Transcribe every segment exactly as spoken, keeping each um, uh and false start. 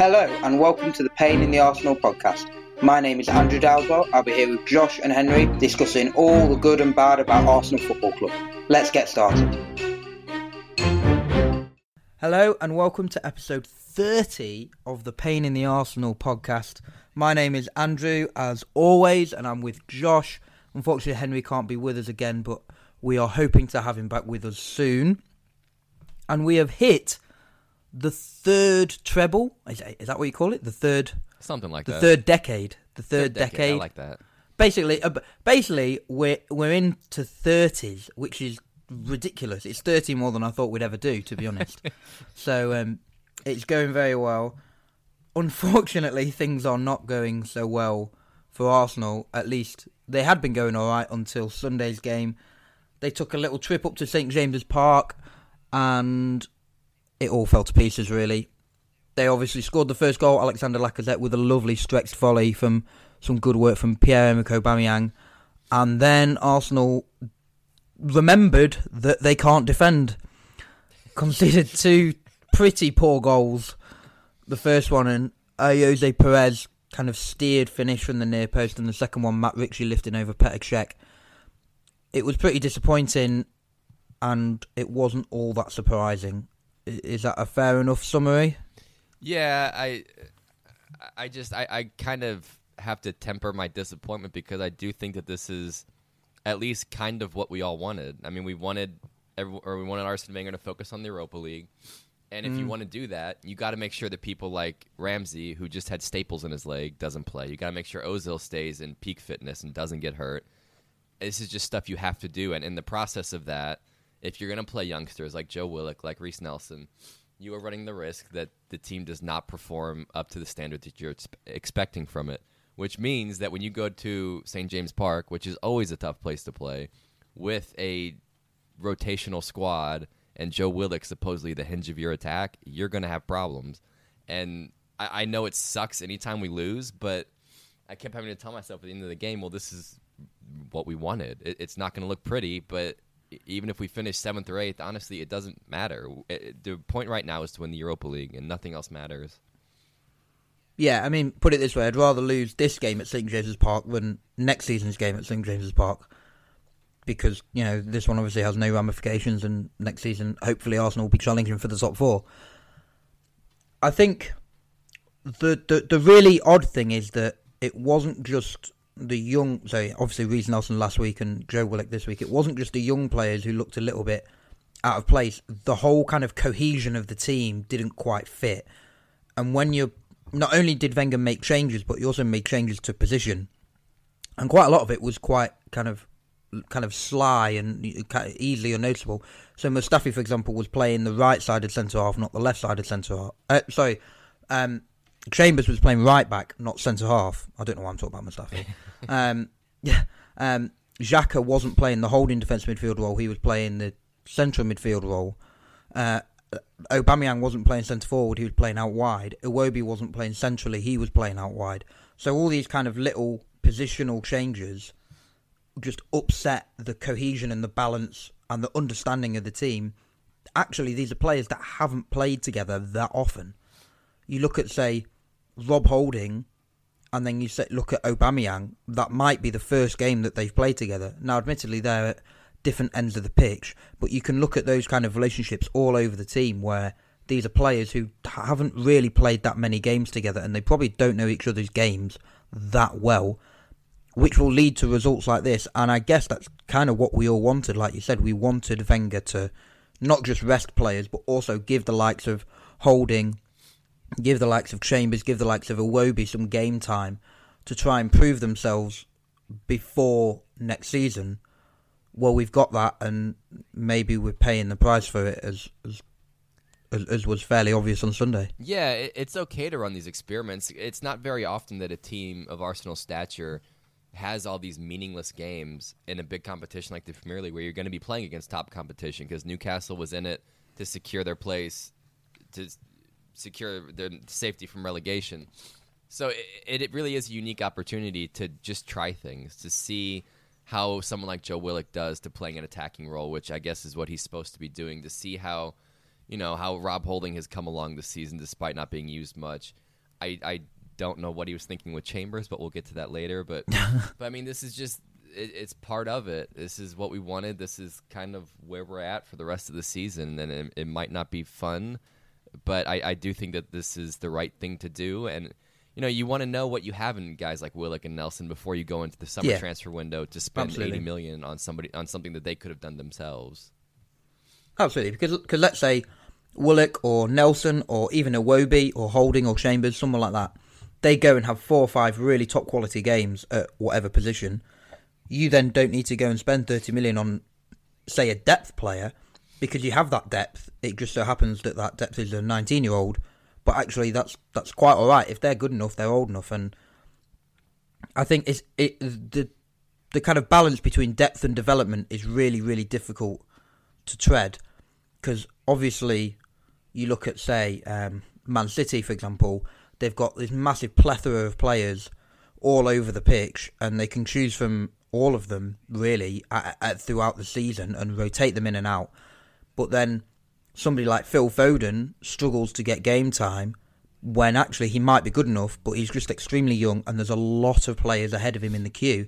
Hello and welcome to the Pain in the Arsenal podcast. My name is Andrew Dalswell. I'll be here with Josh and Henry discussing all the good and bad about Arsenal Football Club. Let's get started. Hello and welcome to episode thirty of the Pain in the Arsenal podcast. My name is Andrew as always and I'm with Josh. Unfortunately Henry can't be with us again, but we are hoping to have him back with us soon. And we have hit the third treble. Is that, is that what you call it? The third, something like the that. The third decade. The third, third decade. decade. I like that. Basically, uh, basically, we're we're into thirties, which is ridiculous. It's thirty more than I thought we'd ever do, to be honest. so um, it's going very well. Unfortunately, things are not going so well for Arsenal. At least they had been going all right until Sunday's game. They took a little trip up to St James's Park, and it all fell to pieces, really. They obviously scored the first goal, Alexander Lacazette, with a lovely stretched volley from some good work from Pierre-Emerick Aubameyang. And then Arsenal remembered that they can't defend. Conceded two pretty poor goals. The first one, and Jose Perez kind of steered finish from the near post, and the second one, Matt Ritchie lifting over Petr Cech. It was pretty disappointing, and it wasn't all that surprising. Is that a fair enough summary? Yeah, I, I just, I, I kind of have to temper my disappointment because I do think that this is at least kind of what we all wanted. I mean, we wanted, or we wanted Arsene Wenger to focus on the Europa League, and if mm. you want to do that, you got to make sure that people like Ramsey, who just had staples in his leg, doesn't play. You got to make sure Ozil stays in peak fitness and doesn't get hurt. This is just stuff you have to do, and in the process of that, if you're going to play youngsters like Joe Willock, like Reiss Nelson, you are running the risk that the team does not perform up to the standard that you're expecting from it, which means that when you go to St James Park, which is always a tough place to play, with a rotational squad and Joe Willock supposedly the hinge of your attack, you're going to have problems. And I, I know it sucks anytime we lose, but I kept having to tell myself at the end of the game, well, this is what we wanted. It, it's not going to look pretty, but even if we finish seventh or eighth, honestly, it doesn't matter. It, the point right now is to win the Europa League, and nothing else matters. Yeah, I mean, put it this way, I'd rather lose this game at St James's Park than next season's game at St James's Park, because, you know, this one obviously has no ramifications, and next season, hopefully, Arsenal will be challenging for the top four. I think the the, the really odd thing is that it wasn't just the young, so obviously Reiss Nelson last week and Joe Willock this week, it wasn't just the young players who looked a little bit out of place. The whole kind of cohesion of the team didn't quite fit. And when you, not only did Wenger make changes, but he also made changes to position. And quite a lot of it was quite kind of kind of sly and easily unnoticeable. So Mustafi, for example, was playing the right-sided centre-half, not the left-sided centre-half. Uh, sorry, um... Chambers was playing right back, not centre half. I don't know why I'm talking about Mustafi. um, yeah, um, Xhaka wasn't playing the holding defence midfield role. He was playing the central midfield role. Uh, Aubameyang wasn't playing centre forward. He was playing out wide. Iwobi wasn't playing centrally. He was playing out wide. So all these kind of little positional changes just upset the cohesion and the balance and the understanding of the team. Actually, these are players that haven't played together that often. You look at, say, Rob Holding, and then you say, look at Aubameyang, that might be the first game that they've played together. Now, admittedly, they're at different ends of the pitch, but you can look at those kind of relationships all over the team where these are players who haven't really played that many games together, and they probably don't know each other's games that well, which will lead to results like this. And I guess that's kind of what we all wanted. Like you said, we wanted Wenger to not just rest players, but also give the likes of Holding, give the likes of Chambers, give the likes of Iwobi some game time to try and prove themselves before next season. Well, we've got that, and maybe we're paying the price for it, as as, as was fairly obvious on Sunday. Yeah, it's okay to run these experiments. It's not very often that a team of Arsenal stature has all these meaningless games in a big competition like the Premier League, where you're going to be playing against top competition, because Newcastle was in it to secure their place, to secure their safety from relegation. So it, it really is a unique opportunity to just try things, to see how someone like Joe Willock does to playing an attacking role, which I guess is what he's supposed to be doing, to see how, you know, how Rob Holding has come along this season despite not being used much. I, I don't know what he was thinking with Chambers, but we'll get to that later. But, but I mean, this is just it, it's part of it. This is what we wanted. This is kind of where we're at for the rest of the season, and it, it might not be fun, but I, I do think that this is the right thing to do. And you know, you want to know what you have in guys like Willock and Nelson before you go into the summer Yeah. transfer window to spend Absolutely. eighty million on somebody on something that they could have done themselves. Absolutely, because cause let's say Willock or Nelson or even Iwobi or Holding or Chambers, someone like that, they go and have four or five really top quality games at whatever position. You then don't need to go and spend thirty million on, say, a depth player, because you have that depth. It just so happens that that depth is a nineteen-year-old, but actually that's that's quite all right if they're good enough, they're old enough, and I think it's it the the kind of balance between depth and development is really really difficult to tread, because obviously you look at, say, um, Man City, for example, they've got this massive plethora of players all over the pitch, and they can choose from all of them really at, at, throughout the season and rotate them in and out. But then somebody like Phil Foden struggles to get game time when actually he might be good enough, but he's just extremely young and there's a lot of players ahead of him in the queue.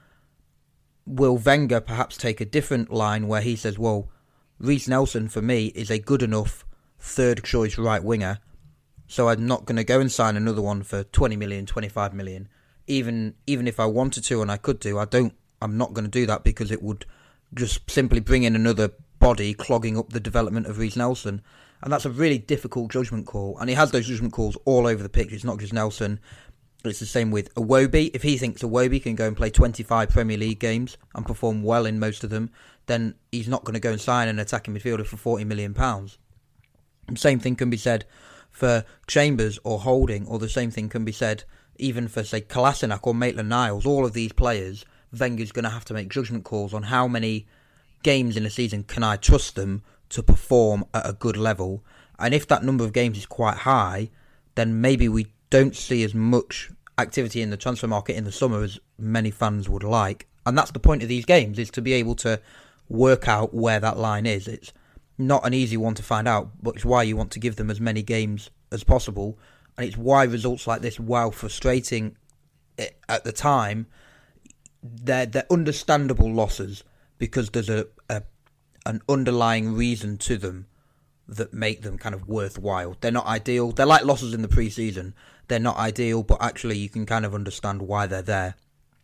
Will Wenger perhaps take a different line where he says, well, Reece Nelson for me is a good enough third choice right winger, so I'm not going to go and sign another one for twenty million, twenty-five million. Even even if I wanted to and I could do, I don't. I'm not going to do that because it would just simply bring in another body clogging up the development of Reece Nelson, and that's a really difficult judgment call. And he has those judgment calls all over the pitch. It's not just Nelson. It's the same with Iwobi. If he thinks Iwobi can go and play twenty-five Premier League games and perform well in most of them, then he's not going to go and sign an attacking midfielder for forty million pounds. And same thing can be said for Chambers or Holding, or the same thing can be said even for, say, Kolasinac or Maitland-Niles. All of these players, Wenger's going to have to make judgment calls on how many games in a season can I trust them to perform at a good level. And if that number of games is quite high, then maybe we don't see as much activity in the transfer market in the summer as many fans would like. And that's the point of these games, is to be able to work out where that line is. It's not an easy one to find out, but it's why you want to give them as many games as possible. And it's why results like this, while frustrating at the time, they're, they're understandable losses, because there's a, a an underlying reason to them that make them kind of worthwhile. They're not ideal. They're like losses in the pre-season. They're not ideal, but actually you can kind of understand why they're there.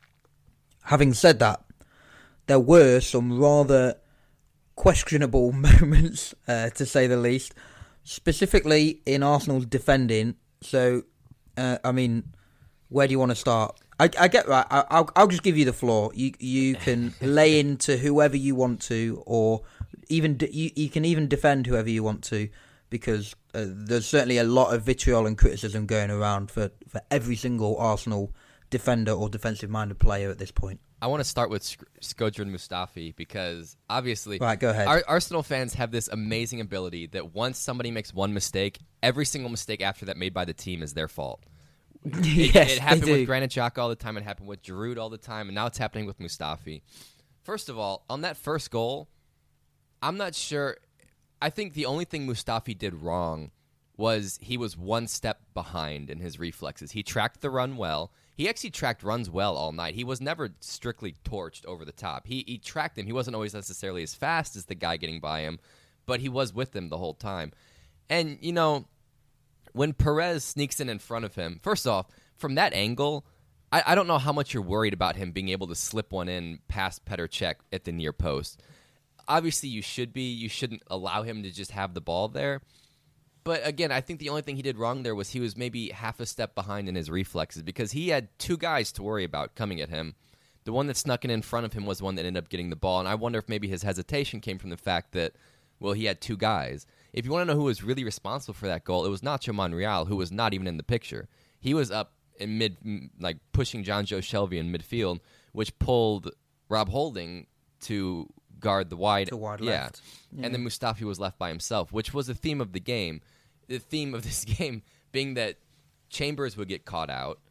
Having said that, there were some rather questionable moments, uh, to say the least, specifically in Arsenal's defending. So, uh, I mean, where do you want to start? I, I get right. I, I'll I'll just give you the floor. You you can lay into whoever you want to, or even de- you you can even defend whoever you want to, because uh, there's certainly a lot of vitriol and criticism going around for, for every single Arsenal defender or defensive-minded player at this point. I want to start with Sk- Shkodran Mustafi, because obviously, Right, go ahead. Ar- Arsenal fans have this amazing ability that once somebody makes one mistake, every single mistake after that made by the team is their fault. It, Yes, it happened they do. with Granit Xhaka all the time. It happened with Giroud all the time, and now it's happening with Mustafi. First of all, on that first goal, I'm not sure. I think the only thing Mustafi did wrong was he was one step behind in his reflexes. He tracked the run well. He actually tracked runs well all night. He was never strictly torched over the top. He he tracked him. He wasn't always necessarily as fast as the guy getting by him, but he was with him the whole time. And, you know, when Perez sneaks in in front of him, first off, from that angle, I, I don't know how much you're worried about him being able to slip one in past Petr Cech at the near post. Obviously, you should be. You shouldn't allow him to just have the ball there. But again, I think the only thing he did wrong there was he was maybe half a step behind in his reflexes, because he had two guys to worry about coming at him. The one that snuck in in front of him was the one that ended up getting the ball, and I wonder if maybe his hesitation came from the fact that, well, he had two guys. If you want to know who was really responsible for that goal, it was Nacho Monreal, who was not even in the picture. He was up in mid, like pushing John Joe Shelby in midfield, which pulled Rob Holding to guard the wide, To wide yeah. left. Yeah. And then Mustafi was left by himself, which was the theme of the game. The theme of this game being that Chambers would get caught out,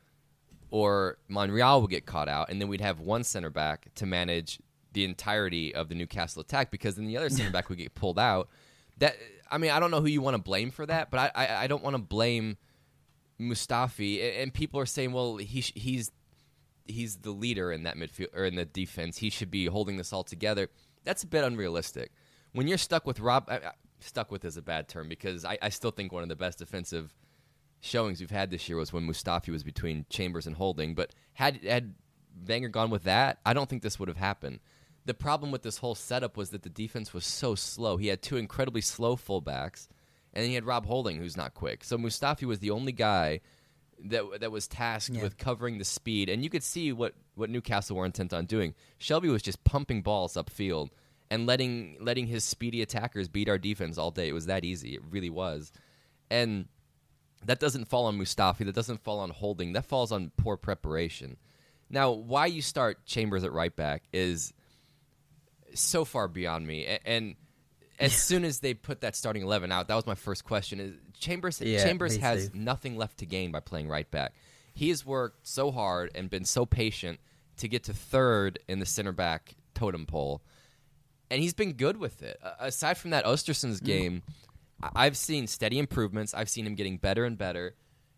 or Monreal would get caught out, and then we'd have one center back to manage the entirety of the Newcastle attack, because then the other center back would get pulled out. That I mean, I don't know who you want to blame for that, but I I, I don't want to blame Mustafi, and people are saying, well, he sh- he's he's the leader in that midfield or in the defense. He should be holding this all together. That's a bit unrealistic. When you're stuck with Rob, I, I, stuck with is a bad term because I, I still think one of the best defensive showings we've had this year was when Mustafi was between Chambers and Holding. But had had Wenger gone with that, I don't think this would have happened. The problem with this whole setup was that the defense was so slow. He had two incredibly slow fullbacks, and then he had Rob Holding, who's not quick. So Mustafi was the only guy that that was tasked yeah. with covering the speed. And you could see what, what Newcastle were intent on doing. Shelby was just pumping balls upfield and letting letting his speedy attackers beat our defense all day. It was that easy. It really was. And that doesn't fall on Mustafi. That doesn't fall on Holding. That falls on poor preparation. Now, why you start Chambers at right back is so far beyond me. And, and as soon as they put that starting eleven out, that was my first question. Is Chambers yeah, Chambers has too. nothing left to gain by playing right back. He has worked so hard and been so patient to get to third in the center back totem pole. And he's been good with it. Uh, aside from that Östersson's game, mm. I've seen steady improvements. I've seen him getting better and better.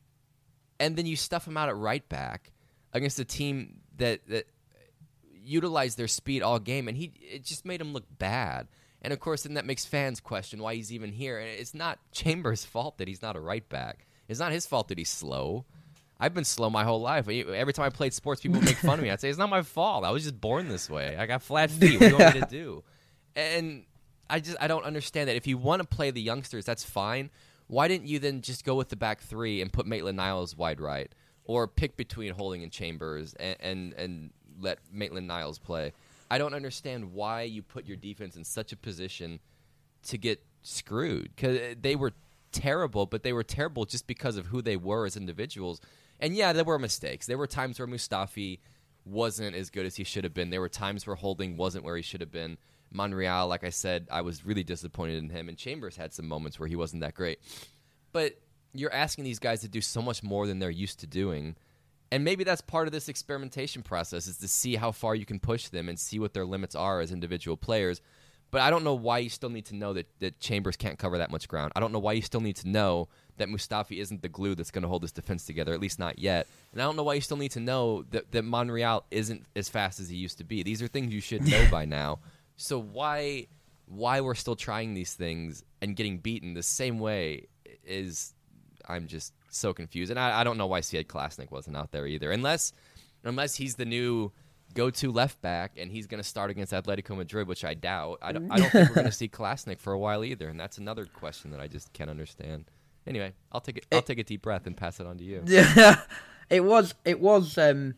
And then you stuff him out at right back against a team that, that utilized their speed all game, and he it just made him look bad. And, of course, then that makes fans question why he's even here. And it's not Chambers' fault that he's not a right back. It's not his fault that he's slow. I've been slow my whole life. Every time I played sports, people make fun of me. I'd say, it's not my fault. I was just born this way. I got flat feet. What do you want me to do? And I just I don't understand that. If you want to play the youngsters, that's fine. Why didn't you then just go with the back three and put Maitland-Niles wide right? Or pick between Holding and Chambers and, and, and let Maitland-Niles play? I don't understand why you put your defense in such a position to get screwed. Because they were terrible, but they were terrible just because of who they were as individuals. And, yeah, there were mistakes. There were times where Mustafi wasn't as good as he should have been. There were times where Holding wasn't where he should have been. Monreal, like I said, I was really disappointed in him. And Chambers had some moments where he wasn't that great. But you're asking these guys to do so much more than they're used to doing. And maybe that's part of this experimentation process, is to see how far you can push them and see what their limits are as individual players. But I don't know why you still need to know that, that Chambers can't cover that much ground. I don't know why you still need to know that Mustafi isn't the glue that's going to hold this defense together, at least not yet. And I don't know why you still need to know that, that Monreal isn't as fast as he used to be. These are things you should know by now. So why why we're still trying these things and getting beaten the same way is, I'm just so confused. And I, I don't know why Sead Klasnic wasn't out there either. Unless unless he's the new go-to left back and he's going to start against Atletico Madrid, which I doubt. I don't, I don't think we're going to see Klasnic for a while either. And that's another question that I just can't understand. Anyway, I'll take it, I'll take a deep breath and pass it on to you. Yeah, it was it was. Um,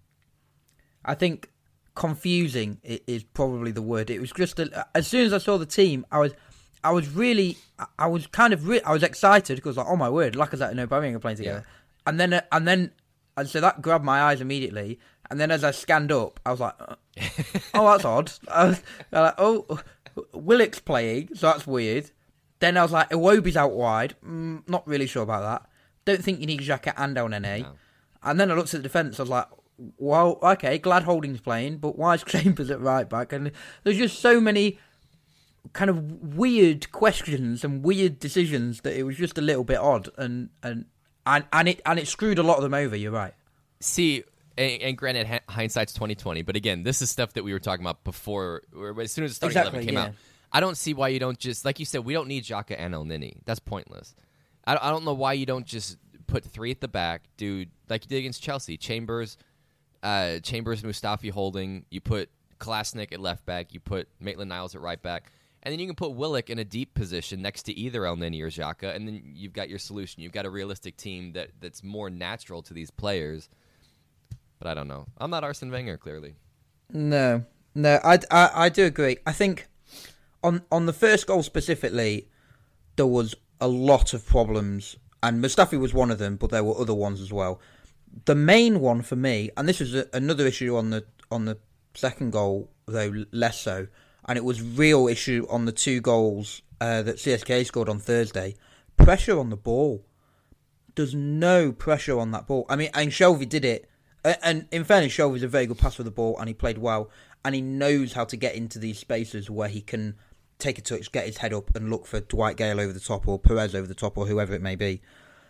I think confusing is probably the word. It was just a, as soon as I saw the team, I was. I was really, I was kind of, re- I was excited because like, oh my word, Lacazette and Aubameyang are playing together, yeah. and then, uh, and then, and so that grabbed my eyes immediately. And then as I scanned up, I was like, uh, oh, that's odd. I was, I was like, oh, Willock's playing, so that's weird. Then I was like, Iwobi's out wide. Mm, not really sure about that. Don't think you need Xhaka and El Nene. No. And then I looked at the defence. I was like, well, okay, glad Holding's playing, but why is Chambers at right back? And there's just so many kind of weird questions and weird decisions that it was just a little bit odd, and and and, and it and it screwed a lot of them over. You're right. See, and, and granted, hindsight's twenty twenty, but again, this is stuff that we were talking about before. As soon as the starting exactly, eleven came yeah. out, I don't see why you don't just, like you said, we don't need Xhaka and El Nini. That's pointless. I don't, I don't know why you don't just put three at the back, dude, like you did against Chelsea. Chambers, uh, Chambers, Mustafi, Holding. You put Klasnic at left back. You put Maitland-Niles at right back. And then you can put Willock in a deep position next to either El Nini or Xhaka, and then you've got your solution. You've got a realistic team that, that's more natural to these players. But I don't know. I'm not Arsene Wenger, clearly. No. No, I, I, I do agree. I think on on the first goal specifically, there was a lot of problems, and Mustafi was one of them, but there were other ones as well. The main one for me, and this was a, another issue on the on the second goal, though less so, and it was real issue on the two goals uh, that C S K scored on Thursday. Pressure on the ball. There's no pressure on that ball. I mean, and Shelvey did it. And in fairness, Shelvey's a very good passer of the ball, and he played well. And he knows how to get into these spaces where he can take a touch, get his head up, and look for Dwight Gale over the top, or Perez over the top, or whoever it may be.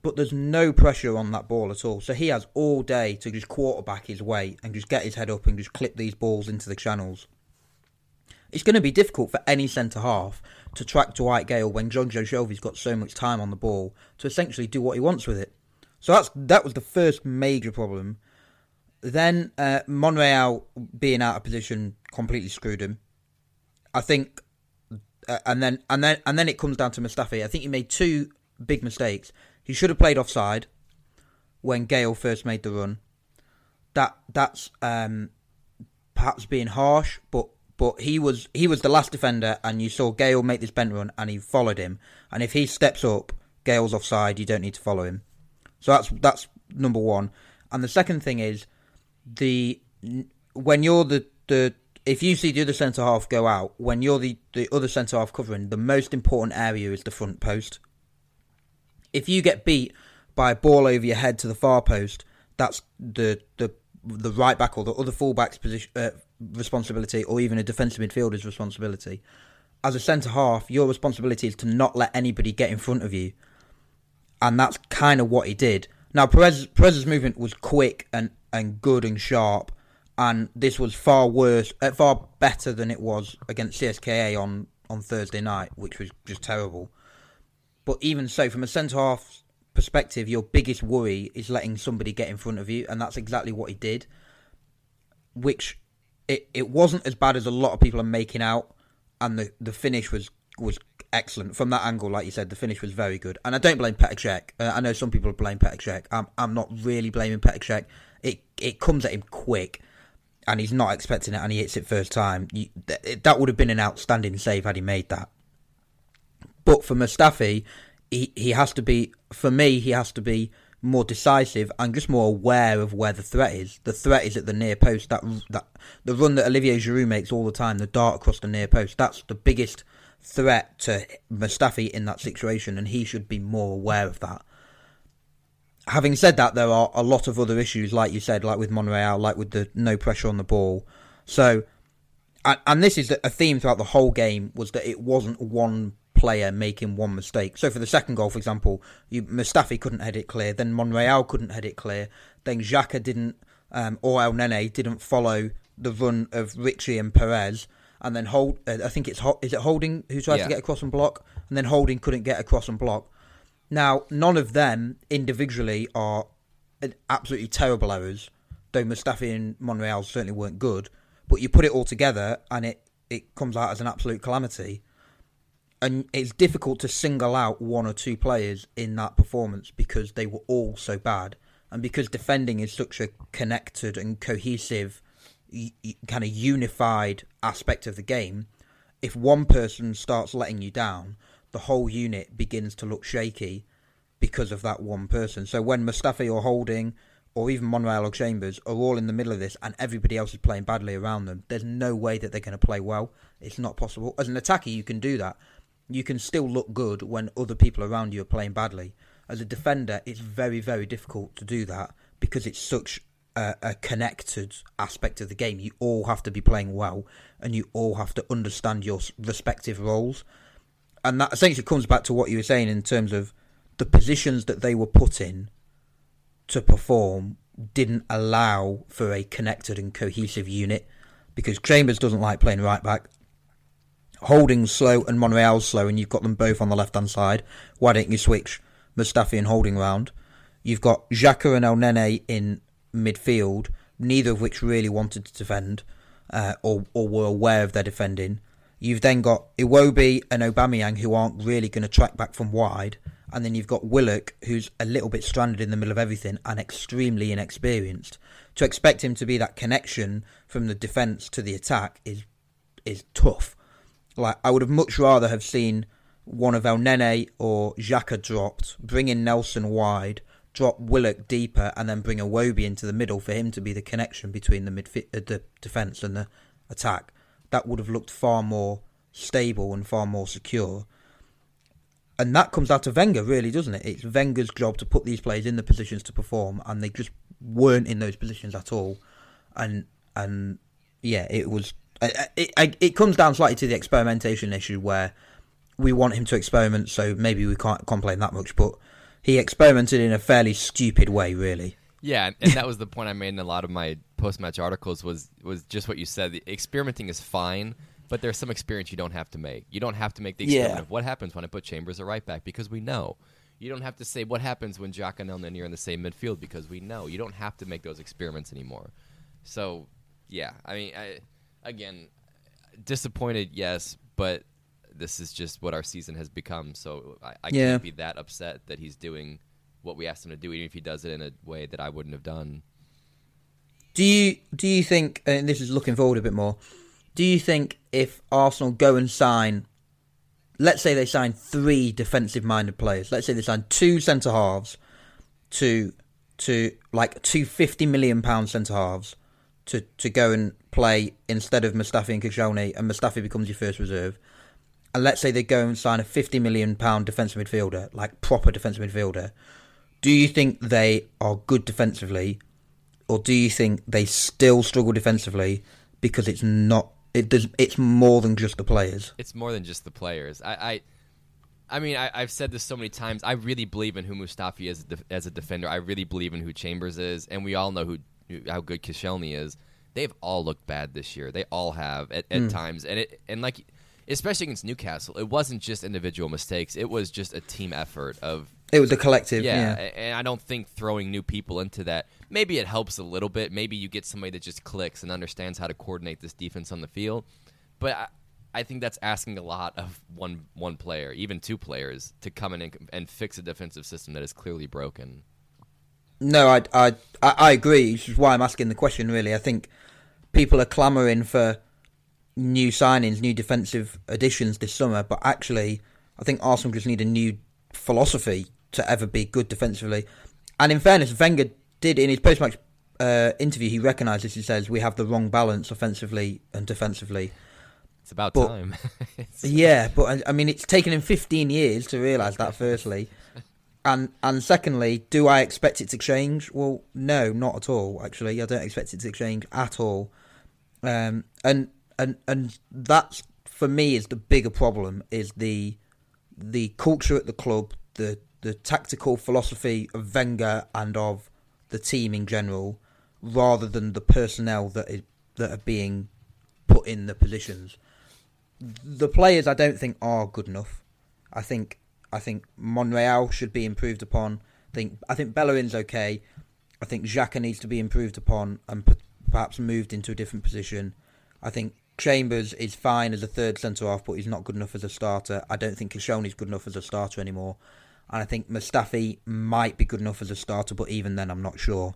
but there's no pressure on that ball at all. So he has all day to just quarterback his way and just get his head up and just clip these balls into the channels. It's going to be difficult for any centre-half to track Dwight Gale when Jonjo Shelvey's got so much time on the ball to essentially do what he wants with it. So that's that was the first major problem. Then uh, Monreal being out of position completely screwed him. I think, uh, and then and then and then it comes down to Mustafi. I think he made two big mistakes. He should have played offside when Gale first made the run. That that's um, perhaps being harsh, but but he was he was the last defender, and you saw Gale make this bent run, and he followed him. And if he steps up, Gale's offside. You don't need to follow him. So that's that's number one. And the second thing is the when you're the the if you see the other centre half go out, when you're the, the other centre half covering, the most important area is the front post. If you get beat by a ball over your head to the far post, that's the the the right back or the other fullback's position uh, responsibility, or even a defensive midfielder's responsibility. As a centre half, your responsibility is to not let anybody get in front of you, and that's kind of what he did. Now Perez Perez's movement was quick and, and good and sharp, and this was far worse, uh, far better than it was against C S K A on, on Thursday night, which was just terrible. But even so, from a centre-half perspective, your biggest worry is letting somebody get in front of you, and that's exactly what he did. Which, it, it wasn't as bad as a lot of people are making out, and the, the finish was, was excellent. From that angle, like you said, the finish was very good. And I don't blame Petr Cech. Uh, I know some people blame Petr Cech. I'm, I'm not really blaming Petr Cech. It, it comes at him quick, and he's not expecting it, and he hits it first time. You, th- that would have been an outstanding save had he made that. But for Mustafi, he, he has to be, for me, he has to be more decisive and just more aware of where the threat is. The threat is at the near post. That that the run that Olivier Giroud makes all the time, the dart across the near post, that's the biggest threat to Mustafi in that situation, and he should be more aware of that. Having said that, there are a lot of other issues, like you said, like with Monreal, like with the no pressure on the ball. So, and, and this is a theme throughout the whole game, was that it wasn't one player making one mistake. So for the second goal, for example, you, Mustafi couldn't head it clear, then Monreal couldn't head it clear, then Xhaka didn't, um, or El Nene didn't follow the run of Richie and Perez, and then Hold, uh, I think it's is it Holding who tried yeah. to get across and block, and then Holding couldn't get across and block. Now, none of them individually are absolutely terrible errors, though Mustafi and Monreal certainly weren't good, but you put it all together and it, it comes out as an absolute calamity. And it's difficult to single out one or two players in that performance because they were all so bad. And because defending is such a connected and cohesive, kind of unified aspect of the game, if one person starts letting you down, the whole unit begins to look shaky because of that one person. So when Mustafi or Holding or even Monreal or Chambers are all in the middle of this and everybody else is playing badly around them, there's no way that they're going to play well. It's not possible. As an attacker, you can do that. You can still look good when other people around you are playing badly. As a defender, it's very, very difficult to do that because it's such a, a connected aspect of the game. You all have to be playing well and you all have to understand your respective roles. And that essentially comes back to what you were saying in terms of the positions that they were put in to perform didn't allow for a connected and cohesive unit, because Chambers doesn't like playing right back. Holding's slow and Monreal's slow, and you've got them both on the left-hand side. Why don't you switch Mustafi and Holding round? You've got Xhaka and El Nene in midfield, neither of which really wanted to defend uh, or, or were aware of their defending. You've then got Iwobi and Aubameyang, who aren't really going to track back from wide. And then you've got Willock, who's a little bit stranded in the middle of everything and extremely inexperienced. To expect him to be that connection from the defence to the attack is is tough. Like, I would have much rather have seen one of El Nene or Xhaka dropped, bring in Nelson wide, drop Willock deeper, and then bring Iwobi into the middle for him to be the connection between the midf- uh, the defence and the attack. That would have looked far more stable and far more secure. And that comes out to Wenger, really, doesn't it? It's Wenger's job to put these players in the positions to perform, and they just weren't in those positions at all. And and yeah, it was. It, it, it comes down slightly to the experimentation issue, where we want him to experiment, so maybe we can't complain that much. But he experimented in a fairly stupid way, really. Yeah, and that was the point I made in a lot of my post-match articles was was just what you said. The experimenting is fine, but there's some experience you don't have to make. You don't have to make the experiment Yeah. of what happens when I put Chambers at right back, because we know. You don't have to say what happens when Xhaka and El Neni are in the same midfield, because we know. You don't have to make those experiments anymore. So, yeah, I mean, I, again, disappointed, yes, but this is just what our season has become. So I, I Yeah. can't be that upset that he's doing what we asked him to do, even if he does it in a way that I wouldn't have done. Do you do you think, and this is looking forward a bit more, do you think if Arsenal go and sign, let's say they sign three defensive-minded players, let's say they sign two centre-halves to, to like two fifty million pound centre-halves to, to go and play instead of Mustafi and Koscielny, and Mustafi becomes your first reserve, and let's say they go and sign a fifty million pound defensive midfielder, like proper defensive midfielder, do you think they are good defensively, or do you think they still struggle defensively because it's not it does it's more than just the players? It's more than just the players. I, I, I mean, I, I've said this so many times. I really believe in who Mustafi is as a defender. I really believe in who Chambers is, and we all know who how good Koscielny is. They've all looked bad this year. They all have at, at mm. times, and it and like especially against Newcastle, it wasn't just individual mistakes. It was just a team effort of. It was a collective, yeah, yeah. And I don't think throwing new people into that, maybe it helps a little bit. Maybe you get somebody that just clicks and understands how to coordinate this defense on the field. But I, I think that's asking a lot of one one player, even two players, to come in and, and fix a defensive system that is clearly broken. No, I, I, I agree, which is why I'm asking the question, really. I think people are clamouring for new signings, new defensive additions this summer, but actually, I think Arsenal just need a new philosophy to ever be good defensively. And in fairness, Wenger did, in his post-match uh, interview, he recognised this. He says, we have the wrong balance offensively and defensively. It's about but, time. yeah, but I mean, it's taken him fifteen years to realise that, firstly. And and secondly, do I expect it to change? Well, no, not at all, actually. I don't expect it to change at all. Um, and, and, and that's, for me, is the bigger problem, is the the culture at the club, the the tactical philosophy of Wenger and of the team in general, rather than the personnel that is that are being put in the positions. The players, I don't think, are good enough. I think I think Monreal should be improved upon. I think I think Bellerin's okay. I think Xhaka needs to be improved upon and p- perhaps moved into a different position. I think Chambers is fine as a third centre-half, but he's not good enough as a starter. I don't think Koscielny's good enough as a starter anymore. And I think Mustafi might be good enough as a starter, but even then, I'm not sure.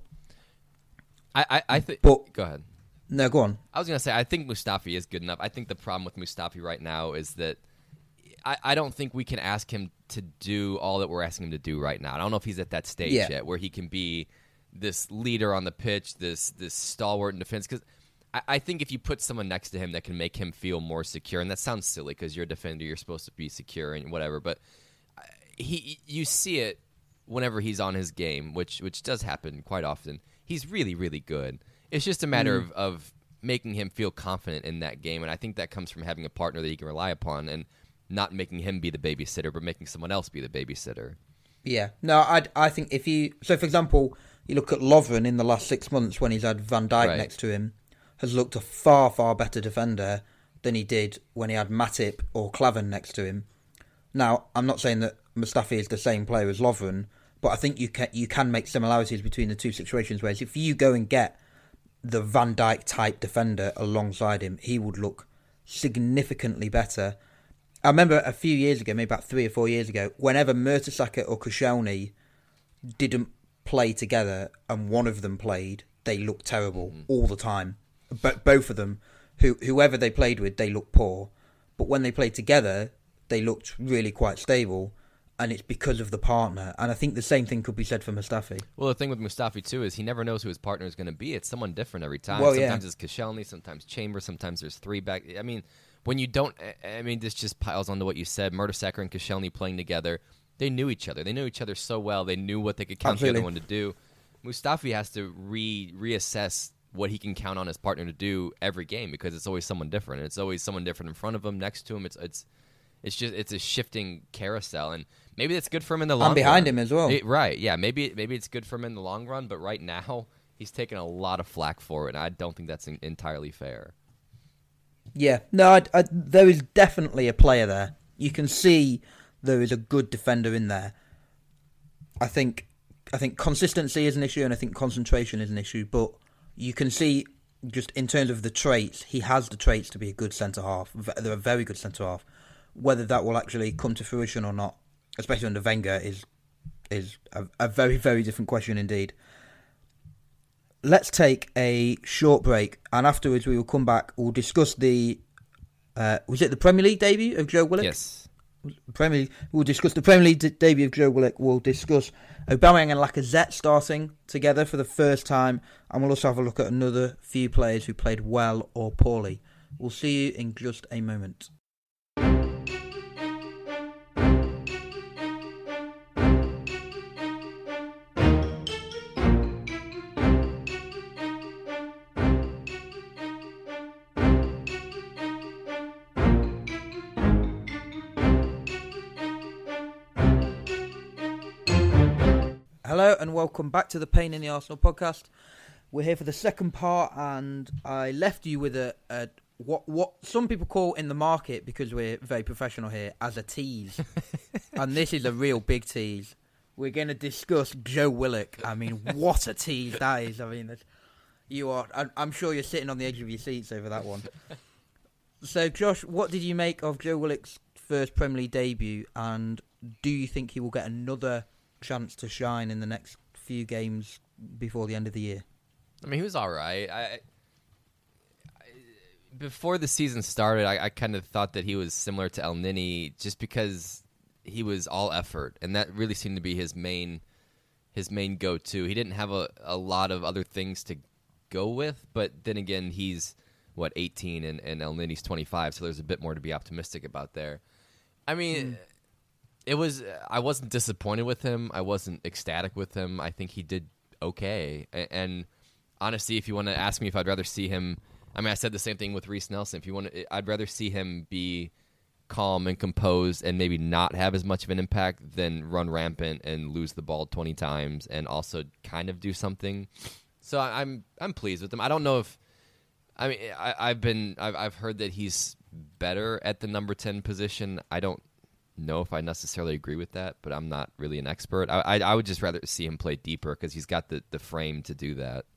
I, I, I think... But, go ahead. No, go on. I was going to say, I think Mustafi is good enough. I think the problem with Mustafi right now is that I, I don't think we can ask him to do all that we're asking him to do right now. I don't know if he's at that stage yeah. yet where he can be this leader on the pitch, this this stalwart in defense, because I think if you put someone next to him that can make him feel more secure, and that sounds silly because you're a defender, you're supposed to be secure and whatever, but he, you see it whenever he's on his game, which which does happen quite often. He's really, really good. It's just a matter mm. of, of making him feel confident in that game, and I think that comes from having a partner that he can rely upon and not making him be the babysitter, but making someone else be the babysitter. Yeah. No, I I think if you... So, for example, you look at Lovren in the last six months when he's had Van Dijk right. next to him, has looked a far, far better defender than he did when he had Matip or Klavan next to him. Now, I'm not saying that Mustafi is the same player as Lovren, but I think you can you can make similarities between the two situations, whereas if you go and get the Van Dijk type defender alongside him, he would look significantly better. I remember a few years ago, maybe about three or four years ago, whenever Mertesacker or Koscielny didn't play together and one of them played, they looked terrible mm. all the time. But both of them, who whoever they played with, they looked poor. But when they played together, they looked really quite stable. And it's because of the partner. And I think the same thing could be said for Mustafi. Well, the thing with Mustafi, too, is he never knows who his partner is going to be. It's someone different every time. Well, sometimes yeah. it's Koscielny, sometimes Chambers, sometimes there's three back. I mean, when you don't... I mean, this just piles onto what you said. Mertesacker and Koscielny playing together, they knew each other. They knew each other so well. They knew what they could count Absolutely. the other one to do. Mustafi has to re reassess what he can count on his partner to do every game because it's always someone different. It's always someone different in front of him, next to him. It's... it's It's just it's a shifting carousel, and maybe that's good for him in the long run. And behind run. him as well. It, right, yeah. Maybe maybe it's good for him in the long run, but right now he's taking a lot of flack for it, and I don't think that's entirely fair. Yeah, no, I, I, there is definitely a player there. You can see there is a good defender in there. I think I think consistency is an issue, and I think concentration is an issue, but you can see just in terms of the traits, he has the traits to be a good centre-half. They're a very good centre-half. Whether that will actually come to fruition or not, especially under Wenger, is is a, a very, very different question indeed. Let's take a short break, and afterwards we will come back. We'll discuss the... Uh, was it the Premier League debut of Joe Willock? Yes. Premier League. We'll discuss the Premier League de- debut of Joe Willock. We'll discuss Aubameyang and Lacazette starting together for the first time, and we'll also have a look at another few players who played well or poorly. We'll see you in just a moment. Hello and welcome back to the Pain in the Arsenal podcast. We're here for the second part, and I left you with a, a what what some people call in the market, because we're very professional here, as a tease. And this is a real big tease. We're going to discuss Joe Willock. I mean, what a tease that is. I mean, you are. I, I'm sure you're sitting on the edge of your seats over that one. So, Josh, what did you make of Joe Willock's first Premier League debut, and do you think he will get another chance to shine in the next few games before the end of the year? I mean, he was all right. I, I, before the season started, I, I kind of thought that he was similar to El Nini just because he was all effort, and that really seemed to be his main his main go-to. He didn't have a, a lot of other things to go with, but then again, he's, what, eighteen, and, and El Nini's twenty-five, so there's a bit more to be optimistic about there. I mean... Mm. It was. I wasn't disappointed with him. I wasn't ecstatic with him. I think he did okay. And, and honestly, if you want to ask me if I'd rather see him, I mean, I said the same thing with Reece Nelson. If you want, to, I'd rather see him be calm and composed and maybe not have as much of an impact than run rampant and lose the ball twenty times and also kind of do something. So I, I'm I'm pleased with him. I don't know if. I mean, I, I've been. I've, I've heard that he's better at the number ten position. I don't know if I necessarily agree with that, but I'm not really an expert. I I, I would just rather see him play deeper because he's got the, the frame to do that.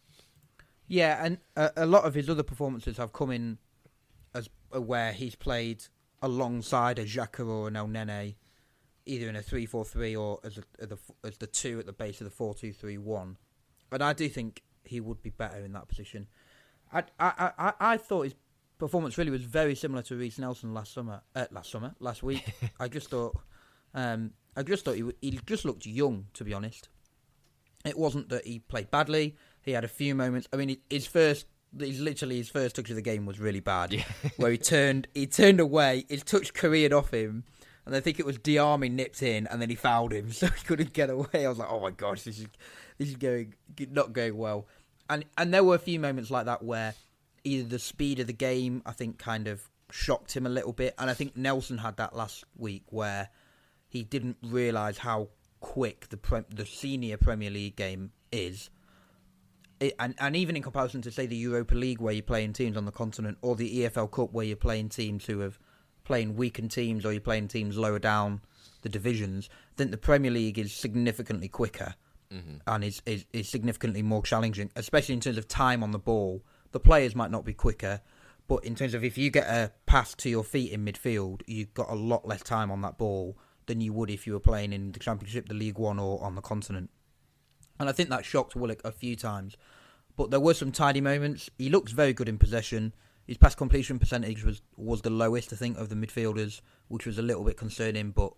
Yeah, and a, a lot of his other performances have come in as uh, where he's played alongside a Xhaka or an El Nene, either in a three four three or as, a, as, the, as the two at the base of the four two three one. And I do think he would be better in that position. I I I, I thought his performance really was very similar to Reece Nelson last summer. Uh, last summer, last week. I just thought, um, I just thought he he just looked young. To be honest, it wasn't that he played badly. He had a few moments. I mean, his first, his literally his first touch of the game was really bad, yeah. where he turned he turned away. His touch careered off him, and I think it was Diarmi nipped in, and then he fouled him, so he couldn't get away. I was like, oh my gosh, this is this is going not going well. And and there were a few moments like that where either the speed of the game, I think, kind of shocked him a little bit. And I think Nelson had that last week where he didn't realise how quick the pre- the senior Premier League game is. It, and, and even in comparison to, say, the Europa League where you're playing teams on the continent, or the E F L Cup where you're playing teams who have playing weakened teams, or you're playing teams lower down the divisions, I think the Premier League is significantly quicker mm-hmm. and is, is, is significantly more challenging, especially in terms of time on the ball. The players might not be quicker, but in terms of if you get a pass to your feet in midfield, you've got a lot less time on that ball than you would if you were playing in the Championship, the League One, or on the continent. And I think that shocked Willock a few times. But there were some tidy moments. He looks very good in possession. His pass completion percentage was, was the lowest, I think, of the midfielders, which was a little bit concerning. But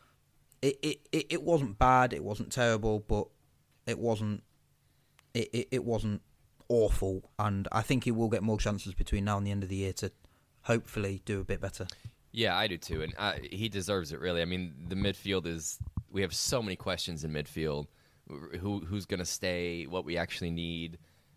it it, it, it wasn't bad. It wasn't terrible, but it wasn't it, it, it wasn't awful, and I think he will get more chances between now and the end of the year to hopefully do a bit better. Yeah, I do too, and uh, he deserves it, really. I mean, the midfield is, we have so many questions in midfield. Who Who's going to stay, what we actually need.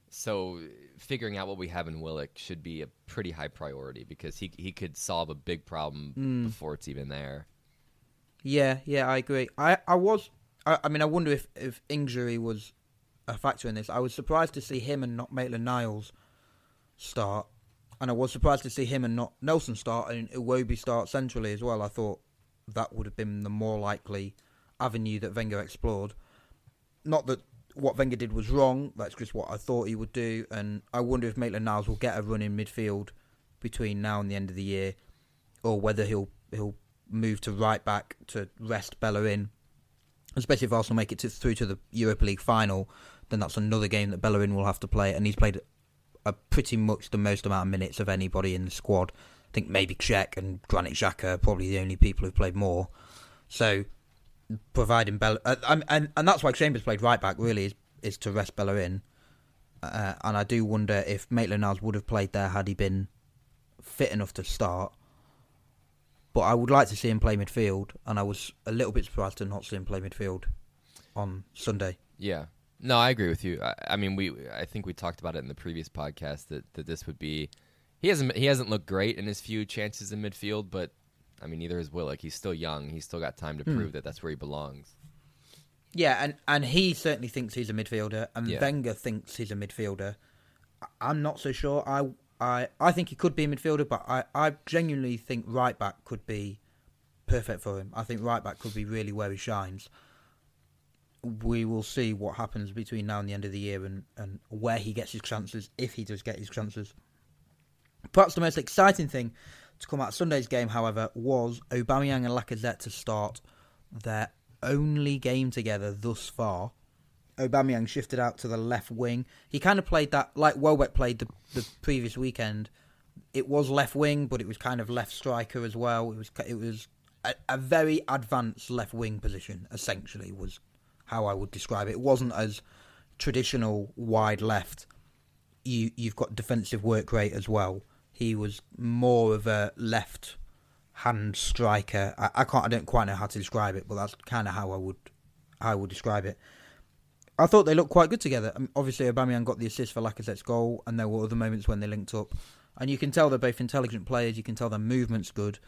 So figuring out what we have in Willock should be a pretty high priority because he he could solve a big problem Mm. before it's even there. Yeah, yeah, I agree. I, I was, I, I mean, I wonder if, if injury was a factor in this. I was surprised to see him and not Maitland-Niles start, and I was surprised to see him and not Nelson start and Iwobi start centrally as well. I thought that would have been the more likely avenue that Wenger explored. Not that what Wenger did was wrong, that's just what I thought he would do, and I wonder if Maitland-Niles will get a run in midfield between now and the end of the year, or whether he'll he'll move to right back to rest Bellerin, especially if Arsenal make it to, through to the Europa League final. Then that's another game that Bellerin will have to play, and he's played a pretty much the most amount of minutes of anybody in the squad. I think maybe Cech and Granit Xhaka are probably the only people who've played more. So providing Bell, uh, and and that's why Chambers played right back really is is to rest Bellerin, uh, and I do wonder if Maitland-Niles would have played there had he been fit enough to start. But I would like to see him play midfield, and I was a little bit surprised to not see him play midfield on Sunday. Yeah, no, I agree with you. I, I mean, we I think we talked about it in the previous podcast that, that this would be. He hasn't he hasn't looked great in his few chances in midfield, but I mean, neither is Willock. He's still young. He's still got time to Hmm. prove that that's where he belongs. Yeah, and, and he certainly thinks he's a midfielder, and Yeah. Wenger thinks he's a midfielder. I- I'm not so sure. I I, I think he could be a midfielder, but I, I genuinely think right back could be perfect for him. I think right back could be really where he shines. We will see what happens between now and the end of the year, and, and where he gets his chances, if he does get his chances. Perhaps the most exciting thing to come out of Sunday's game, however, was Aubameyang and Lacazette to start their only game together thus far. Aubameyang shifted out to the left wing. He kind of played that like Welbeck played the, the previous weekend. It was left wing, but it was kind of left striker as well. It was it was a, a very advanced left wing position, essentially, was how I would describe it. It wasn't as traditional wide left. You you've got defensive work rate as well. He was more of a left hand striker. I, I can't I don't quite know how to describe it, but that's kind of how I would how I would describe it. I thought they looked quite good together. Um, obviously, Aubameyang got the assist for Lacazette's goal, and there were other moments when they linked up. And you can tell they're both intelligent players. You can tell their movement's good.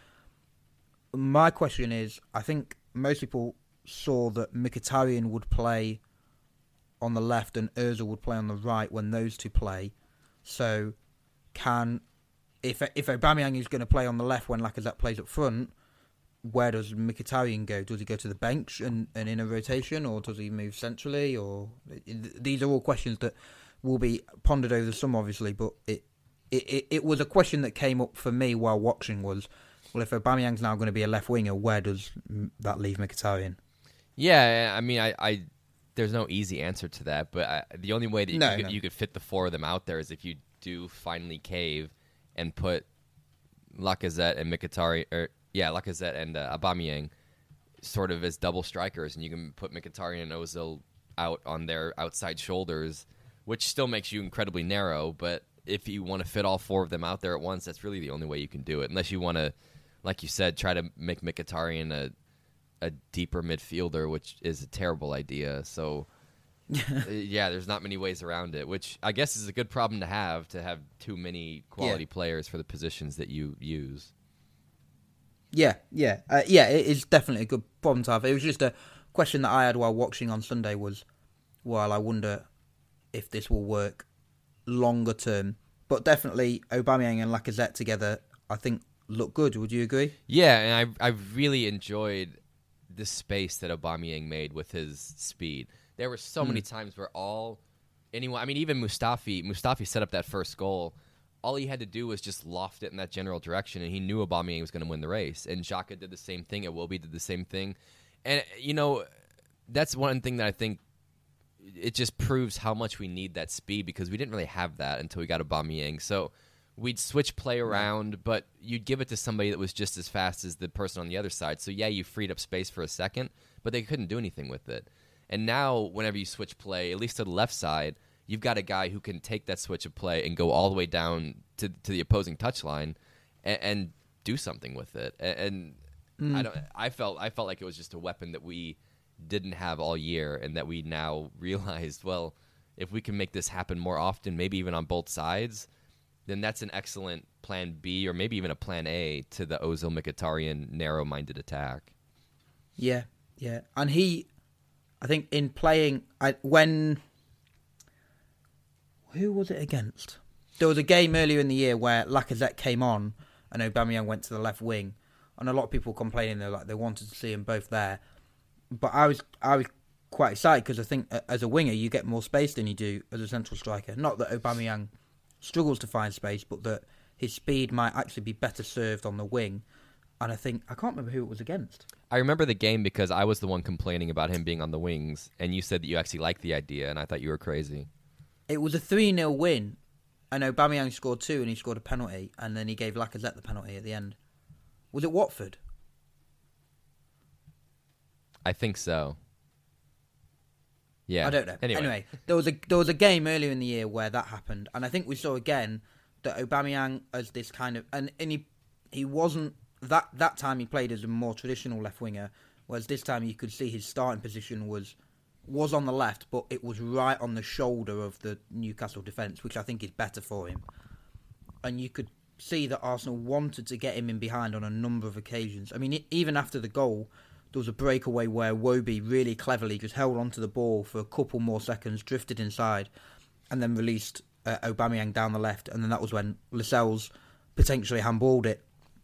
My question is, I think most people saw that Mkhitaryan would play on the left and Ozil would play on the right when those two play. So, can if if Aubameyang is going to play on the left when Lacazette plays up front, where does Mkhitaryan go? Does he go to the bench and, and in a rotation, or does he move centrally? Or these are all questions that will be pondered over the summer, obviously. But it, it it was a question that came up for me while watching was, well, if Aubameyang's now going to be a left winger, where does that leave Mkhitaryan? Yeah, I mean, I, I there's no easy answer to that, but I, the only way that you, No, could, no. you could fit the four of them out there is if you do finally cave and put Lacazette and Mkhitaryan, or yeah, Lacazette and uh, Aubameyang sort of as double strikers, and you can put Mkhitaryan and Ozil out on their outside shoulders, which still makes you incredibly narrow. But if you want to fit all four of them out there at once, that's really the only way you can do it, unless you want to, like you said, try to make Mkhitaryan a a deeper midfielder, which is a terrible idea. So, uh, yeah, there's not many ways around it, which I guess is a good problem to have, to have too many quality Yeah. players for the positions that you use. Yeah, yeah, uh, yeah. It is definitely a good problem to have. It was just a question that I had while watching on Sunday. Was, well, I wonder if this will work longer term. But definitely, Aubameyang and Lacazette together, I think, look good. Would you agree? Yeah, and I I really enjoyed the space that Aubameyang made with his speed. There were so many times where all anyone, I mean, even Mustafi, Mustafi set up that first goal. All he had to do was just loft it in that general direction, and he knew Aubameyang was going to win the race. And Xhaka did the same thing. Iwobi did the same thing. And, you know, that's one thing that I think it just proves how much we need that speed, because we didn't really have that until we got Aubameyang. So we'd switch play around, but you'd give it to somebody that was just as fast as the person on the other side. So, yeah, you freed up space for a second, but they couldn't do anything with it. And now, whenever you switch play, at least to the left side, you've got a guy who can take that switch of play and go all the way down to to the opposing touchline and, and do something with it. And, and I don't. I felt I felt like it was just a weapon that we didn't have all year, and that we now realized, well, if we can make this happen more often, maybe even on both sides, then that's an excellent plan B or maybe even a plan A to the Ozil Mkhitaryan narrow-minded attack. Yeah, yeah. And he, I think in playing, I, when, who was it against? There was a game earlier in the year where Lacazette came on and Aubameyang went to the left wing. And a lot of people complaining, they like they wanted to see them both there. But I was I was quite excited because I think as a winger you get more space than you do as a central striker. Not that Aubameyang struggles to find space, but that his speed might actually be better served on the wing. And I think, I can't remember who it was against. I remember the game because I was the one complaining about him being on the wings, and you said that you actually liked the idea, and I thought you were crazy. It was a three nil win, and Aubameyang scored two, and he scored a penalty, and then he gave Lacazette the penalty at the end. Was it Watford? I think so. Yeah. I don't know. Anyway. anyway, there was a there was a game earlier in the year where that happened, and I think we saw again that Aubameyang as this kind of and, and he he wasn't that that time he played as a more traditional left winger, whereas this time you could see his starting position was was on the left, but it was right on the shoulder of the Newcastle defence, which I think is better for him. And you could see that Arsenal wanted to get him in behind on a number of occasions. I mean, even after the goal, there was a breakaway where Iwobi really cleverly just held onto the ball for a couple more seconds, drifted inside, and then released uh, Aubameyang down the left. And then that was when Lascelles potentially handballed it.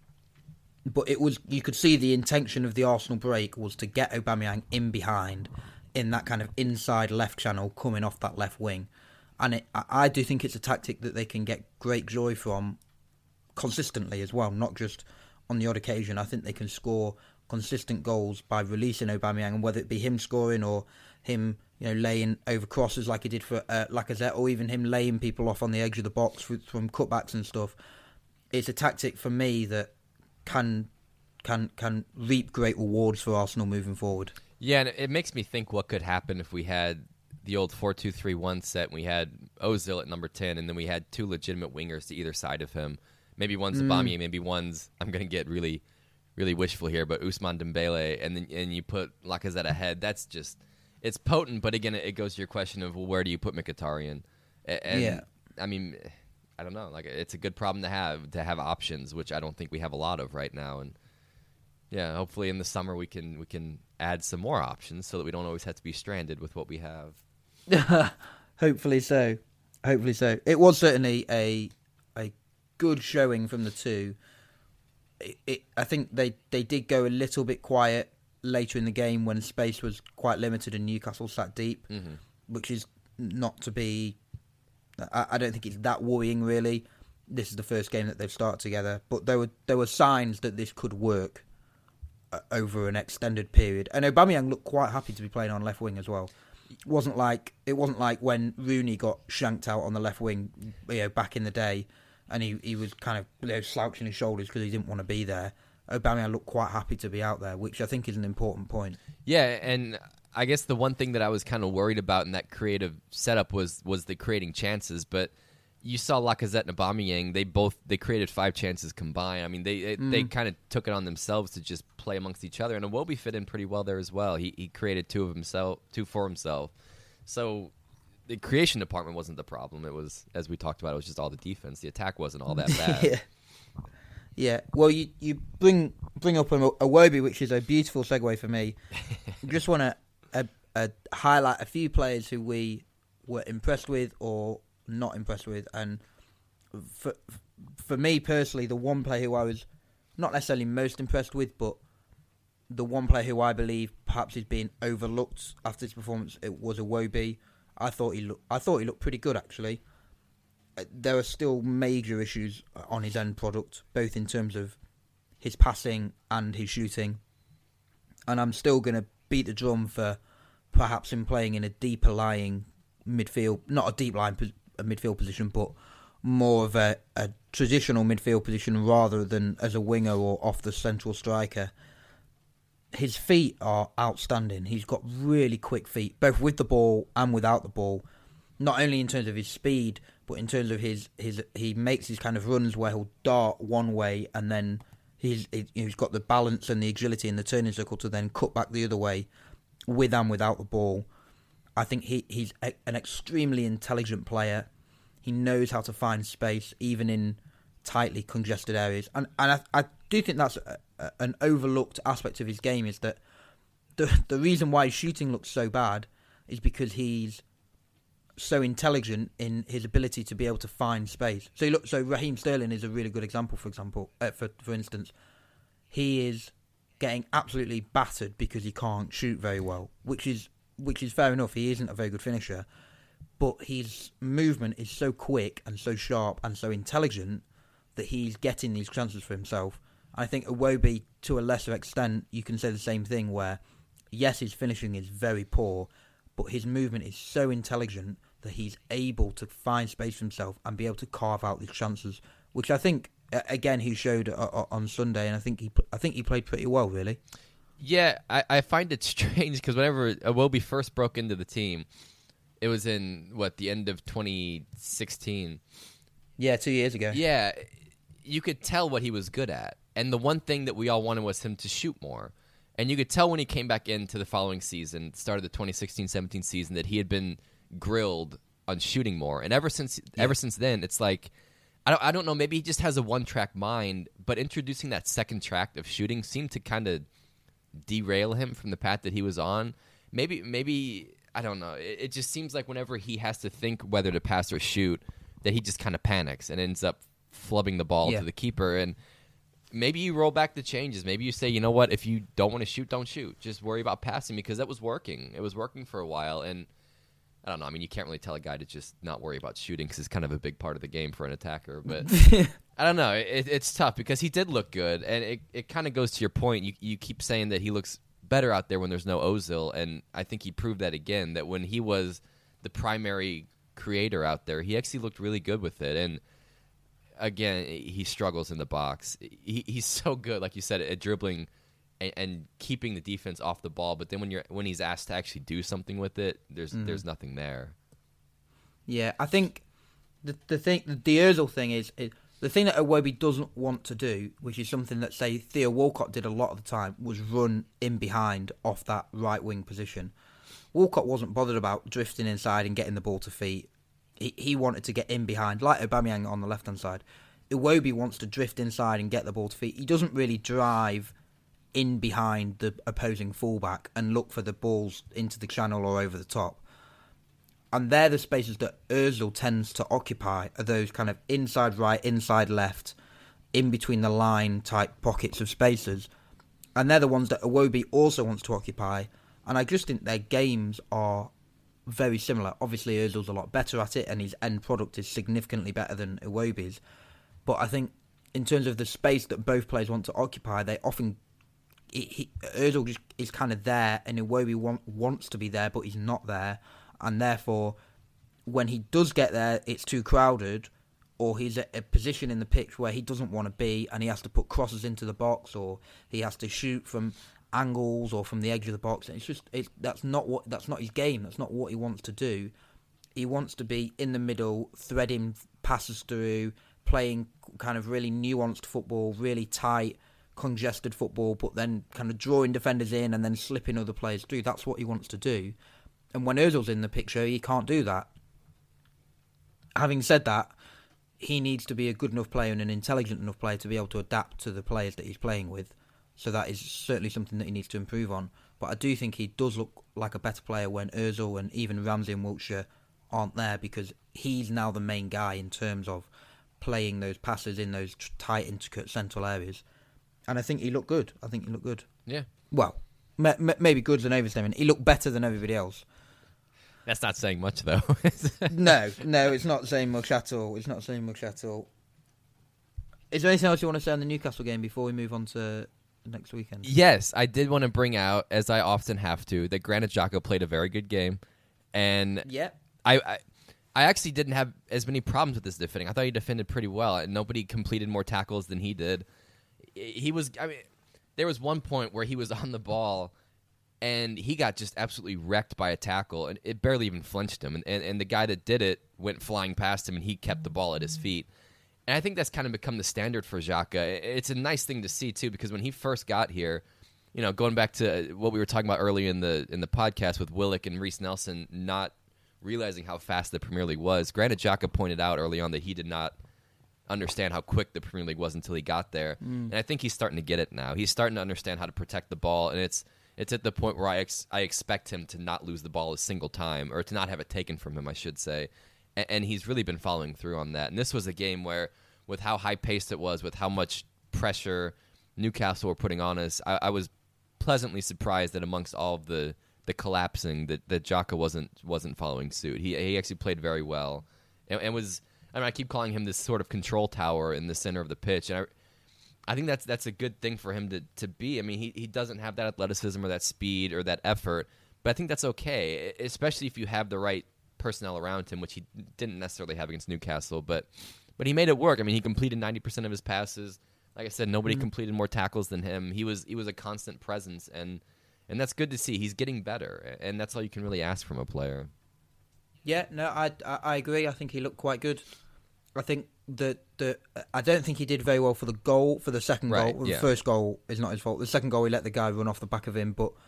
But it was you could see the intention of the Arsenal break was to get Aubameyang in behind in that kind of inside left channel coming off that left wing. And it, I do think it's a tactic that they can get great joy from consistently as well, not just on the odd occasion. I think they can score consistent goals by releasing Aubameyang, and whether it be him scoring or him, you know, laying over crosses like he did for uh, Lacazette, or even him laying people off on the edge of the box from, from cutbacks and stuff. It's a tactic for me that can can can reap great rewards for Arsenal moving forward. Yeah, and it makes me think what could happen if we had the old four two three one set and we had Ozil at number ten, and then we had two legitimate wingers to either side of him. Maybe one's Mm. Aubameyang, maybe one's, I'm going to get really, really wishful here, but Ousmane Dembele, and then and you put Lacazette ahead. That's just, it's potent, but again, it goes to your question of, well, where do you put Mkhitaryan? And, Yeah. I mean, I don't know. Like, it's a good problem to have, to have options, which I don't think we have a lot of right now. And yeah, hopefully in the summer we can we can add some more options so that we don't always have to be stranded with what we have. Hopefully so. Hopefully so. It was certainly a a good showing from the two. It, it, I think they, they did go a little bit quiet later in the game when space was quite limited and Newcastle sat deep, Mm-hmm. which is not to be... I, I don't think it's that worrying, really. This is the first game that they've started together, but there were there were signs that this could work uh, over an extended period. And Aubameyang looked quite happy to be playing on left wing as well. It wasn't like it wasn't like when Rooney got shanked out on the left wing, you know, back in the day, and he, he was kind of, you know, slouching his shoulders because he didn't want to be there. Aubameyang looked quite happy to be out there, which I think is an important point. Yeah, and I guess the one thing that I was kind of worried about in that creative setup was was the creating chances, but you saw Lacazette and Aubameyang, they both they created five chances combined. I mean, they they, Mm. they kind of took it on themselves to just play amongst each other, and Iwobi fit in pretty well there as well. He he created two of himself, two for himself. So the creation department wasn't the problem. It was, as we talked about, it was just all the defense. The attack wasn't all that bad. yeah. Yeah. Well, you, you bring bring up a Iwobi, which is a beautiful segue for me. Just want to uh, uh, highlight a few players who we were impressed with or not impressed with, and for for me personally, the one player who I was not necessarily most impressed with, but the one player who I believe perhaps is being overlooked after his performance, it was Iwobi. I thought he looked. I thought he looked pretty good, actually. Uh, There are still major issues on his end product, both in terms of his passing and his shooting, and I'm still going to beat the drum for perhaps him playing in a deeper lying midfield, not a deep lying pos- a midfield position, but more of a, a traditional midfield position rather than as a winger or off the central striker. His feet are outstanding. He's got really quick feet, both with the ball and without the ball. Not only in terms of his speed, but in terms of his, his he makes his kind of runs where he'll dart one way and then he's he's got the balance and the agility in the turning circle to then cut back the other way with and without the ball. I think he, he's a, an extremely intelligent player. He knows how to find space, even in tightly congested areas. And and I, I do think that's a, a, an overlooked aspect of his game, is that the the reason why his shooting looks so bad is because he's so intelligent in his ability to be able to find space. So look, so Raheem Sterling is a really good example. For example, uh, for for instance, he is getting absolutely battered because he can't shoot very well, which is which is fair enough. He isn't a very good finisher, but his movement is so quick and so sharp and so intelligent that he's getting these chances for himself. I think Iwobi, to a lesser extent, you can say the same thing, where yes, his finishing is very poor, but his movement is so intelligent that he's able to find space for himself and be able to carve out these chances, which I think, again, he showed on Sunday, and I think he I think he played pretty well, really. Yeah, I, I find it strange because whenever Iwobi first broke into the team, it was in, what, the end of twenty sixteen. Yeah, two years ago. Yeah, you could tell what he was good at. And the one thing that we all wanted was him to shoot more. And you could tell when he came back into the following season, started the twenty sixteen seventeen season, that he had been grilled on shooting more. And ever since yeah. ever since then, it's like, I don't, I don't know, maybe he just has a one-track mind, but introducing that second track of shooting seemed to kind of derail him from the path that he was on. Maybe, maybe I don't know. It, it just seems like whenever he has to think whether to pass or shoot, that he just kind of panics and ends up flubbing the ball yeah. to the keeper. And maybe you roll back the changes. Maybe you say, you know what, if you don't want to shoot, don't shoot. Just worry about passing, because that was working. It was working for a while. And I don't know. I mean, you can't really tell a guy to just not worry about shooting because it's kind of a big part of the game for an attacker. But I don't know. It, it's tough because he did look good. And it, it kind of goes to your point. You, you keep saying that he looks better out there when there's no Ozil. And I think he proved that again, that when he was the primary creator out there, he actually looked really good with it. And again, he struggles in the box. He, he's so good, like you said, at dribbling and, and keeping the defense off the ball. But then when you're when he's asked to actually do something with it, there's mm. there's nothing there. Yeah, I think the the thing, the, the Ozil thing is, is the thing that Iwobi doesn't want to do, which is something that, say, Theo Walcott did a lot of the time, was run in behind off that right wing position. Walcott wasn't bothered about drifting inside and getting the ball to feet. He, he wanted to get in behind, like Aubameyang on the left-hand side. Iwobi wants to drift inside and get the ball to feet. He doesn't really drive in behind the opposing fullback and look for the balls into the channel or over the top. And they're the spaces that Ozil tends to occupy, are those kind of inside right, inside left, in between the line type pockets of spaces. And they're the ones that Iwobi also wants to occupy. And I just think their games are very similar. Obviously, Ozil's a lot better at it, and his end product is significantly better than Iwobi's. But I think in terms of the space that both players want to occupy, they often... He, he, Ozil just is kind of there, and Iwobi want, wants to be there, but he's not there. And therefore, when he does get there, it's too crowded, or he's at a position in the pitch where he doesn't want to be, and he has to put crosses into the box, or he has to shoot from angles or from the edge of the box. And it's just it's that's not what that's not his game. That's not what he wants to do. He wants to be in the middle, threading passes through, playing kind of really nuanced football, really tight, congested football, but then kind of drawing defenders in and then slipping other players through. That's what he wants to do. And when Ozil's in the picture, he can't do that. Having said that, he needs to be a good enough player and an intelligent enough player to be able to adapt to the players that he's playing with. So that is certainly something that he needs to improve on. But I do think he does look like a better player when Ozil and even Ramsey and Wilshere aren't there, because he's now the main guy in terms of playing those passes in those tight, intricate central areas. And I think he looked good. I think he looked good. Yeah. Well, m- m- maybe good's an overstatement. He looked better than everybody else. That's not saying much, though. no, no, it's not saying much at all. It's not saying much at all. Is there anything else you want to say on the Newcastle game before we move on to next weekend? Yes, I did want to bring out, as I often have to, that Granit Xhaka played a very good game. And yeah. I, I I actually didn't have as many problems with this defending. I thought he defended pretty well, and nobody completed more tackles than he did. He was, I mean, there was one point where he was on the ball, and he got just absolutely wrecked by a tackle, and it barely even flinched him. And, and, and the guy that did it went flying past him, and he kept the ball at his feet. And I think that's kind of become the standard for Xhaka. It's a nice thing to see, too, because when he first got here, you know, going back to what we were talking about earlier in the in the podcast with Willock and Reece Nelson not realizing how fast the Premier League was. Granit Xhaka pointed out early on that he did not understand how quick the Premier League was until he got there, mm. and I think he's starting to get it now. He's starting to understand how to protect the ball, and it's it's at the point where I ex- I expect him to not lose the ball a single time, or to not have it taken from him, I should say, and, and he's really been following through on that. And this was a game where, with how high paced it was, with how much pressure Newcastle were putting on us, I, I was pleasantly surprised that amongst all of the, the collapsing that, that Xhaka wasn't wasn't following suit. He he actually played very well, and, and was. I mean, I keep calling him this sort of control tower in the center of the pitch, and I, I think that's that's a good thing for him to, to be. I mean, he, he doesn't have that athleticism or that speed or that effort, but I think that's okay, especially if you have the right personnel around him, which he didn't necessarily have against Newcastle, but but he made it work. I mean, he completed ninety percent of his passes. Like I said, nobody mm-hmm. completed more tackles than him. He was he was a constant presence, and and that's good to see. He's getting better, and that's all you can really ask from a player. Yeah, no, I, I, I agree. I think he looked quite good. I think that the I don't think he did very well for the goal, for the second right, goal. Yeah. The first goal is not his fault. The second goal, he let the guy run off the back of him, but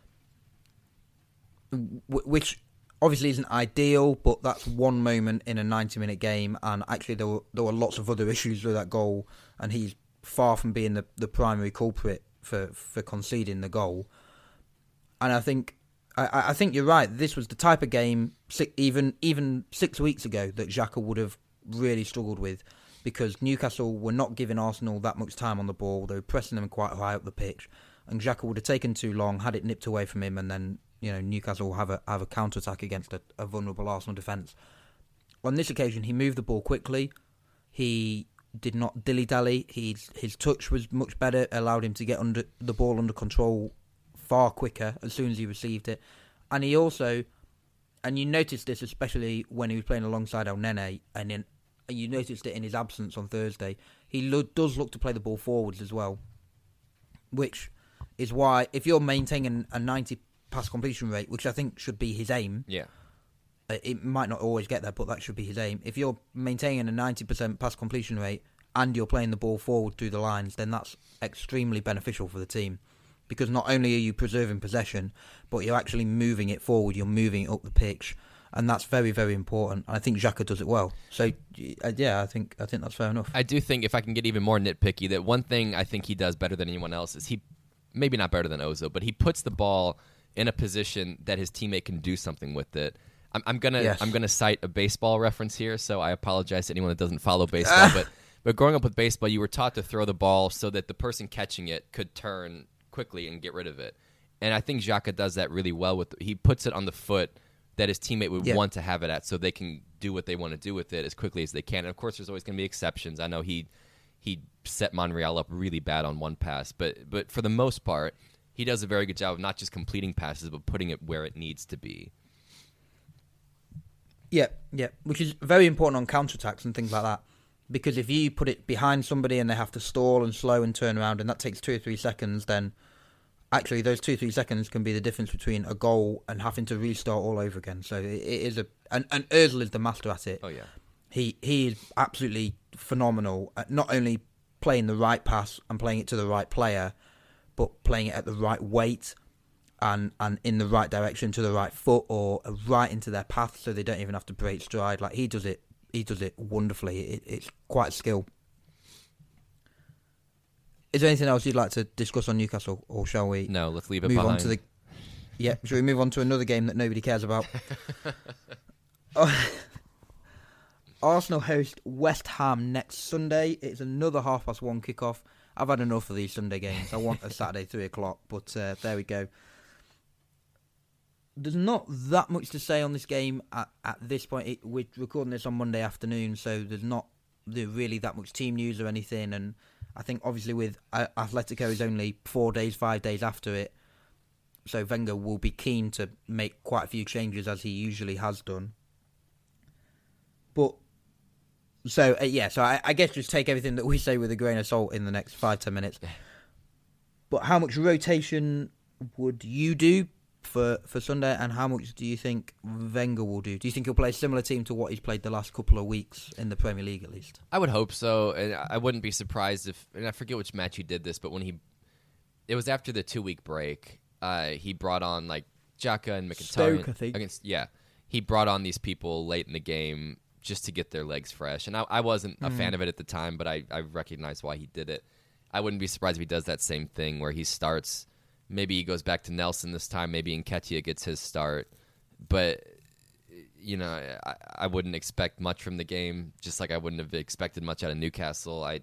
which obviously isn't ideal. But that's one moment in a ninety-minute game, and actually there were there were lots of other issues with that goal, and he's far from being the, the primary culprit for, for conceding the goal. And I think I, I think you're right. This was the type of game even even six weeks ago that Xhaka would have really struggled with, because Newcastle were not giving Arsenal that much time on the ball. They were pressing them quite high up the pitch, and Xhaka would have taken too long, had it nipped away from him, and then you know Newcastle will have a have a counter attack against a, a vulnerable Arsenal defence. On this occasion, he moved the ball quickly. He did not dilly dally. His his touch was much better, allowed him to get under the ball under control far quicker as soon as he received it, and he also, and you noticed this especially when he was playing alongside El Nene, and in. And you noticed it in his absence on Thursday. He lo- does look to play the ball forwards as well, which is why if you're maintaining a ninety pass completion rate, which I think should be his aim, yeah, it might not always get there, but that should be his aim. If you're maintaining a ninety percent pass completion rate and you're playing the ball forward through the lines, then that's extremely beneficial for the team, because not only are you preserving possession, but you're actually moving it forward. You're moving it up the pitch. And that's very, very important. I think Xhaka does it well. So, uh, yeah, I think I think that's fair enough. I do think, if I can get even more nitpicky, that one thing I think he does better than anyone else is he, maybe not better than Ozil, but he puts the ball in a position that his teammate can do something with it. I'm, I'm gonna yes. I'm gonna cite a baseball reference here, so I apologize to anyone that doesn't follow baseball. but but growing up with baseball, you were taught to throw the ball so that the person catching it could turn quickly and get rid of it. And I think Xhaka does that really well. With he puts it on the foot that his teammate would yeah. want to have it at, so they can do what they want to do with it as quickly as they can. And of course, there's always going to be exceptions. I know he he set Monreal up really bad on one pass, but but for the most part, he does a very good job of not just completing passes, but putting it where it needs to be. Yeah, yeah, which is very important on counterattacks and things like that. Because if you put it behind somebody and they have to stall and slow and turn around, and that takes two or three seconds, then actually those two or three seconds can be the difference between a goal and having to restart all over again. So it, it is a and, and Ozil is the master at it. Oh yeah, he he is absolutely phenomenal at not only playing the right pass and playing it to the right player, but playing it at the right weight and and in the right direction to the right foot or right into their path, so they don't even have to break stride. Like he does it. He does it wonderfully. It, it's quite a skill. Is there anything else you'd like to discuss on Newcastle, or shall we? No, let's leave it move behind. on to the. Yeah, shall we move on to another game that nobody cares about? oh, Arsenal host West Ham next Sunday. It's another half past one kickoff. I've had enough of these Sunday games. I want a Saturday three o'clock, but uh, there we go. There's not that much to say on this game at, at this point. It, we're recording this on Monday afternoon, so there's not really that much team news or anything. And I think obviously with uh, Atletico is only four days, five days after it, so Wenger will be keen to make quite a few changes as he usually has done. But so uh, yeah, so I, I guess just take everything that we say with a grain of salt in the next five ten minutes. But how much rotation would you do for for Sunday, and how much do you think Wenger will do? Do you think he'll play a similar team to what he's played the last couple of weeks in the Premier League, at least? I would hope so, and I wouldn't be surprised if, and I forget which match he did this, but when he it was after the two week break. Uh, he brought on like Xhaka and Mkhitaryan. Stoke, I think. Against, yeah, he brought on these people late in the game just to get their legs fresh. And I, I wasn't a mm. fan of it at the time, but I, I recognized why he did it. I wouldn't be surprised if he does that same thing where he starts. Maybe he goes back to Nelson this time. Maybe Nketiah gets his start. But, you know, I, I wouldn't expect much from the game, just like I wouldn't have expected much out of Newcastle. I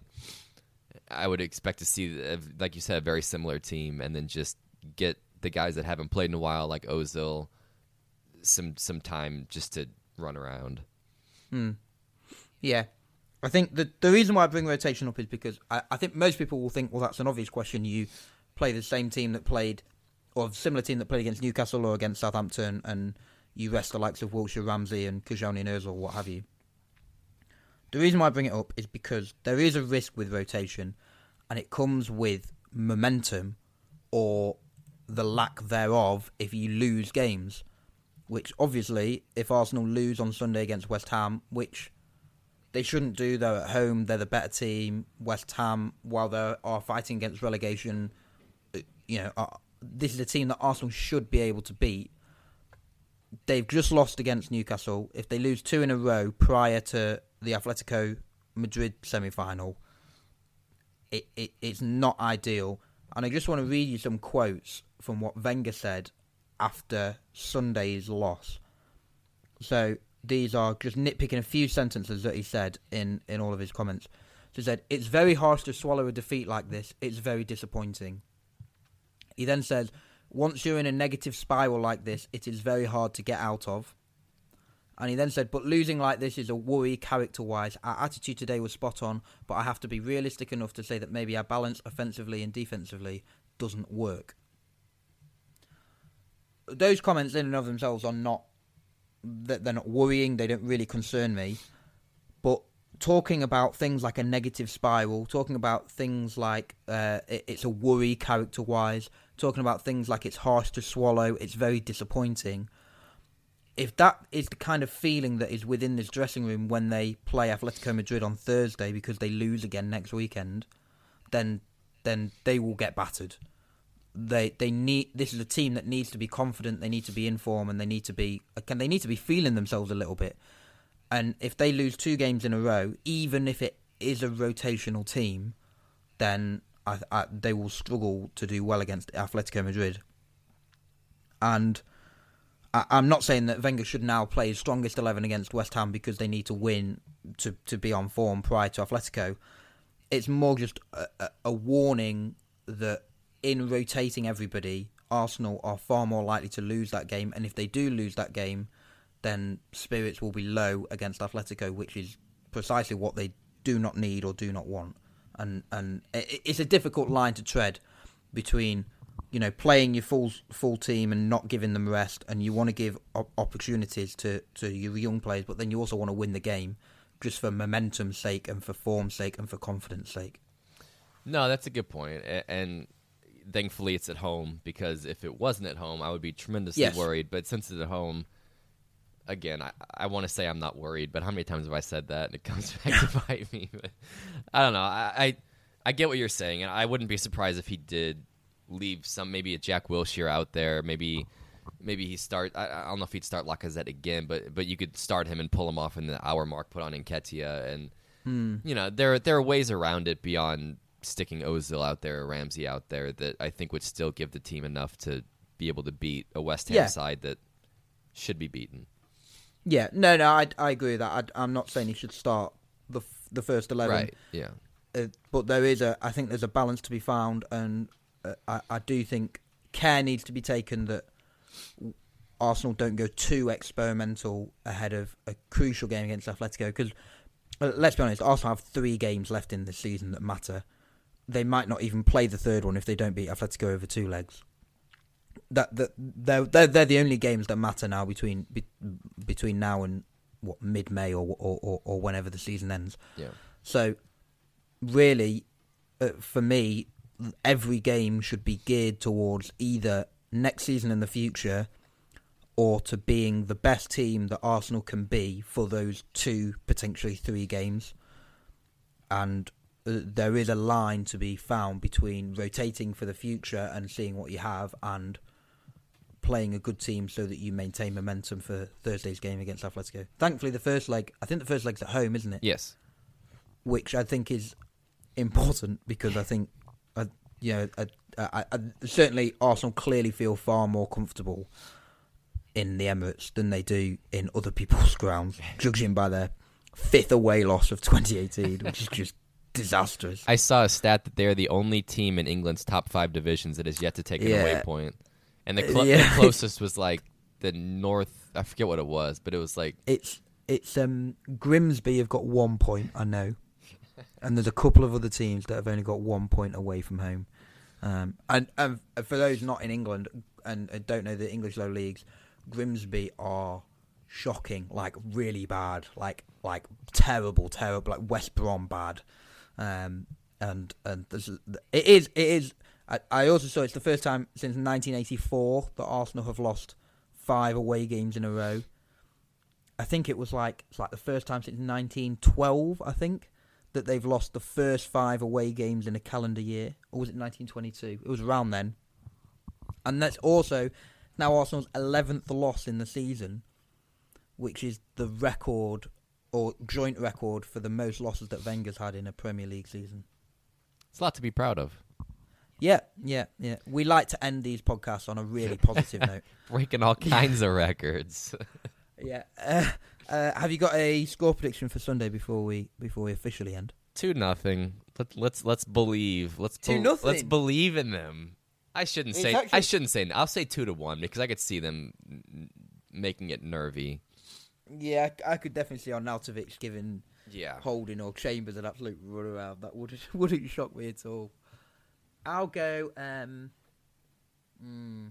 I would expect to see, like you said, a very similar team, and then just get the guys that haven't played in a while, like Ozil, some some time just to run around. Hmm. Yeah. I think the the reason why I bring rotation up is because I, I think most people will think, well, that's an obvious question. You play the same team that played, or a similar team that played against Newcastle or against Southampton, and you rest the likes of Wilshere, Ramsey, and Kajani and Ozil, what have you. The reason why I bring it up is because there is a risk with rotation, and it comes with momentum or the lack thereof if you lose games. Which, obviously, if Arsenal lose on Sunday against West Ham, which they shouldn't do, they're at home, they're the better team. West Ham, while they are fighting against relegation, you know, are, this is a team that Arsenal should be able to beat. They've just lost against Newcastle. If they lose two in a row prior to the Atletico Madrid semi-final, it, it it's not ideal. And I just want to read you some quotes from what Wenger said after Sunday's loss. So these are just nitpicking a few sentences that he said in, in all of his comments. So he said, "It's very harsh to swallow a defeat like this. It's very disappointing." He then says, "Once you're in a negative spiral like this, it is very hard to get out of." And he then said, "But losing like this is a worry character-wise. Our attitude today was spot on, but I have to be realistic enough to say that maybe our balance offensively and defensively doesn't work." Those comments in and of themselves are not, they're not worrying, they don't really concern me. But talking about things like a negative spiral, talking about things like uh, it, it's a worry character-wise, talking about things like it's harsh to swallow, it's very disappointing. If that is the kind of feeling that is within this dressing room when they play Atletico Madrid on Thursday because they lose again next weekend, then then they will get battered. They they need this is a team that needs to be confident, they need to be in form, and they need to be they need to be feeling themselves a little bit. And if they lose two games in a row, even if it is a rotational team, then I, I, they will struggle to do well against Atletico Madrid. And I, I'm not saying that Wenger should now play his strongest eleven against West Ham because they need to win to, to be on form prior to Atletico. It's more just a, a, a warning that in rotating everybody, Arsenal are far more likely to lose that game. And if they do lose that game, then spirits will be low against Atletico, which is precisely what they do not need or do not want. And and it's a difficult line to tread between, you know, playing your full full team and not giving them rest, and you want to give opportunities to, to your young players, but then you also want to win the game just for momentum's sake and for form's sake and for confidence sake. No, that's a good point. And thankfully it's at home, because if it wasn't at home, I would be tremendously yes. worried. But since it's at home, again, I, I want to say I'm not worried, but how many times have I said that and it comes back to bite me? But I don't know. I, I I get what you're saying, and I wouldn't be surprised if he did leave some, maybe a Jack Wilshere out there. Maybe maybe he start. I, I don't know if he'd start Lacazette again, but but you could start him and pull him off in the hour mark, put on Nketiah, and hmm. you know there there are ways around it beyond sticking Ozil out there or Ramsey out there that I think would still give the team enough to be able to beat a West Ham yeah. side that should be beaten. Yeah, no, no, I, I agree with that. I, I'm not saying he should start the the first eleven, right? Yeah, uh, but there is a, I think there's a balance to be found, and uh, I, I do think care needs to be taken that Arsenal don't go too experimental ahead of a crucial game against Atletico. Because uh, let's be honest, Arsenal have three games left in the season that matter. They might not even play the third one if they don't beat Atletico over two legs. That that they're, they're they're the only games that matter now between be, between now and what mid-May or, or or or whenever the season ends. Yeah. So really, uh, for me, every game should be geared towards either next season in the future, or to being the best team that Arsenal can be for those two, potentially three games. And uh, there is a line to be found between rotating for the future and seeing what you have, and playing a good team so that you maintain momentum for Thursday's game against Atletico. Thankfully, the first leg, I think the first leg's at home, isn't it? Yes. Which I think is important because I think, uh, you know, I, I, I, certainly Arsenal clearly feel far more comfortable in the Emirates than they do in other people's grounds, judging by their fifth away loss of twenty eighteen, which is just disastrous. I saw a stat that they're the only team in England's top five divisions that has yet to take an Yeah. away point. And the, cl- Yeah. the closest was like the North. I forget what it was, but it was like It's it's um Grimsby have got one point, I know, and there's a couple of other teams that have only got one point away from home. Um, and, and for those not in England and uh, don't know the English low leagues, Grimsby are shocking, like really bad, like like terrible, terrible, like West Brom bad. Um, and and there's, it is it is. I, I also saw it's the first time since nineteen eighty-four that Arsenal have lost five away games in a row. I think it was like it's like the first time since nineteen twelve. I think that they've lost the first five away games in a calendar year, or was it nineteen twenty-two? It was around then. And that's also now Arsenal's eleventh loss in the season, which is the record or joint record for the most losses that Wenger's had in a Premier League season. it's a lot to be proud of. Yeah, yeah, yeah. We like to end these podcasts on a really positive note. Breaking all kinds of records. Yeah. Uh, uh, have you got a score prediction for Sunday before we before we officially end? Two nothing. Let, let's let's believe. Let's Two bel- nothing? Let's believe in them. I shouldn't It's say. actually- I shouldn't say. I'll say two to one because I could see them n- making it nervy. Yeah, I, I could definitely see Arnautovic giving Yeah. Holding or Chambers an absolute run around. That would wouldn't shock me at all. I'll go. Um, mm,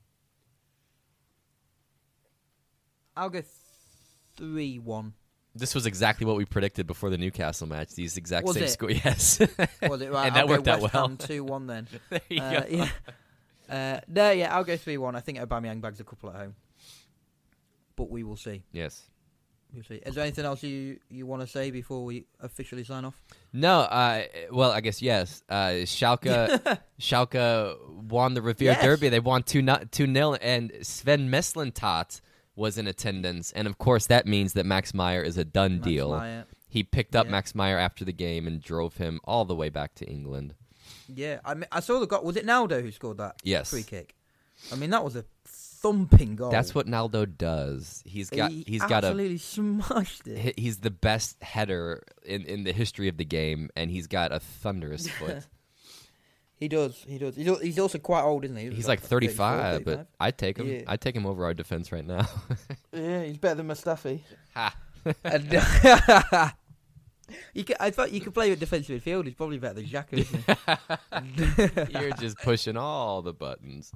I'll go three one. This was exactly what we predicted before the Newcastle match. These exact Was same it? score. Yes. Was it right? And that I'll worked go out West well. Ham two one then. There you Uh, go. yeah. Uh, no, yeah, I'll go three one. I think Aubameyang bags a couple at home, but we will see. Yes. We'll see. Is there anything else you, you want to say before we officially sign off? No. Uh, well, I guess yes. Uh, Schalke. Schalke won the Revere Yes. Derby. They won two two nil, and Sven Mislintat was in attendance, and of course that means that Max Meyer is a done Max deal. Meyer. He picked up Yeah. Max Meyer after the game and drove him all the way back to England. Yeah, I mean, I saw the goal. Was it Naldo who scored that Yes. free kick? I mean, that was a thumping goal. That's what Naldo does. He's got he he's got a absolutely smashed it. he- he's the best header in, in the history of the game, and he's got a thunderous foot. He does. He does. He's, al- he's also quite old, isn't he? He's like thirty-five, thirty-four, but I'd take him. Yeah. I'd take him over our defense right now. yeah, he's better than Mustafi. Ha! And, you could, I thought you could play with defensive midfield. He's probably better than Xhaka, isn't he? You're just pushing all the buttons.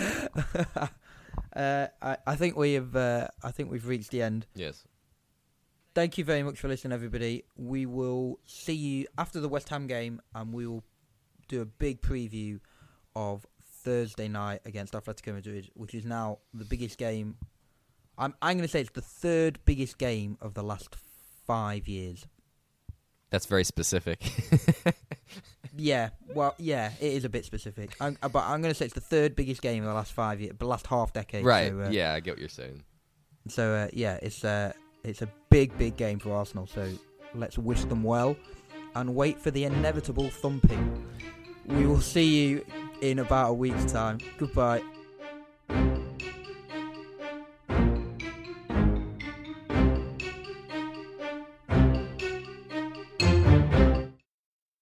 uh, I, I think we have. Uh, I think we've reached the end. Yes. Thank you very much for listening, everybody. We will see you after the West Ham game, and we will do a big preview of Thursday night against Atletico Madrid, which is now the biggest game. I'm I'm going to say it's the third biggest game of the last five years. That's very specific. Yeah, well, yeah, it is a bit specific. I'm, but I'm going to say it's the third biggest game of the last five years, the last half decade. Right. So, uh, Yeah, I get what you're saying. So uh, yeah, it's uh, it's a big, big game for Arsenal. So let's wish them well and wait for the inevitable thumping. We will see you in about a week's time. Goodbye.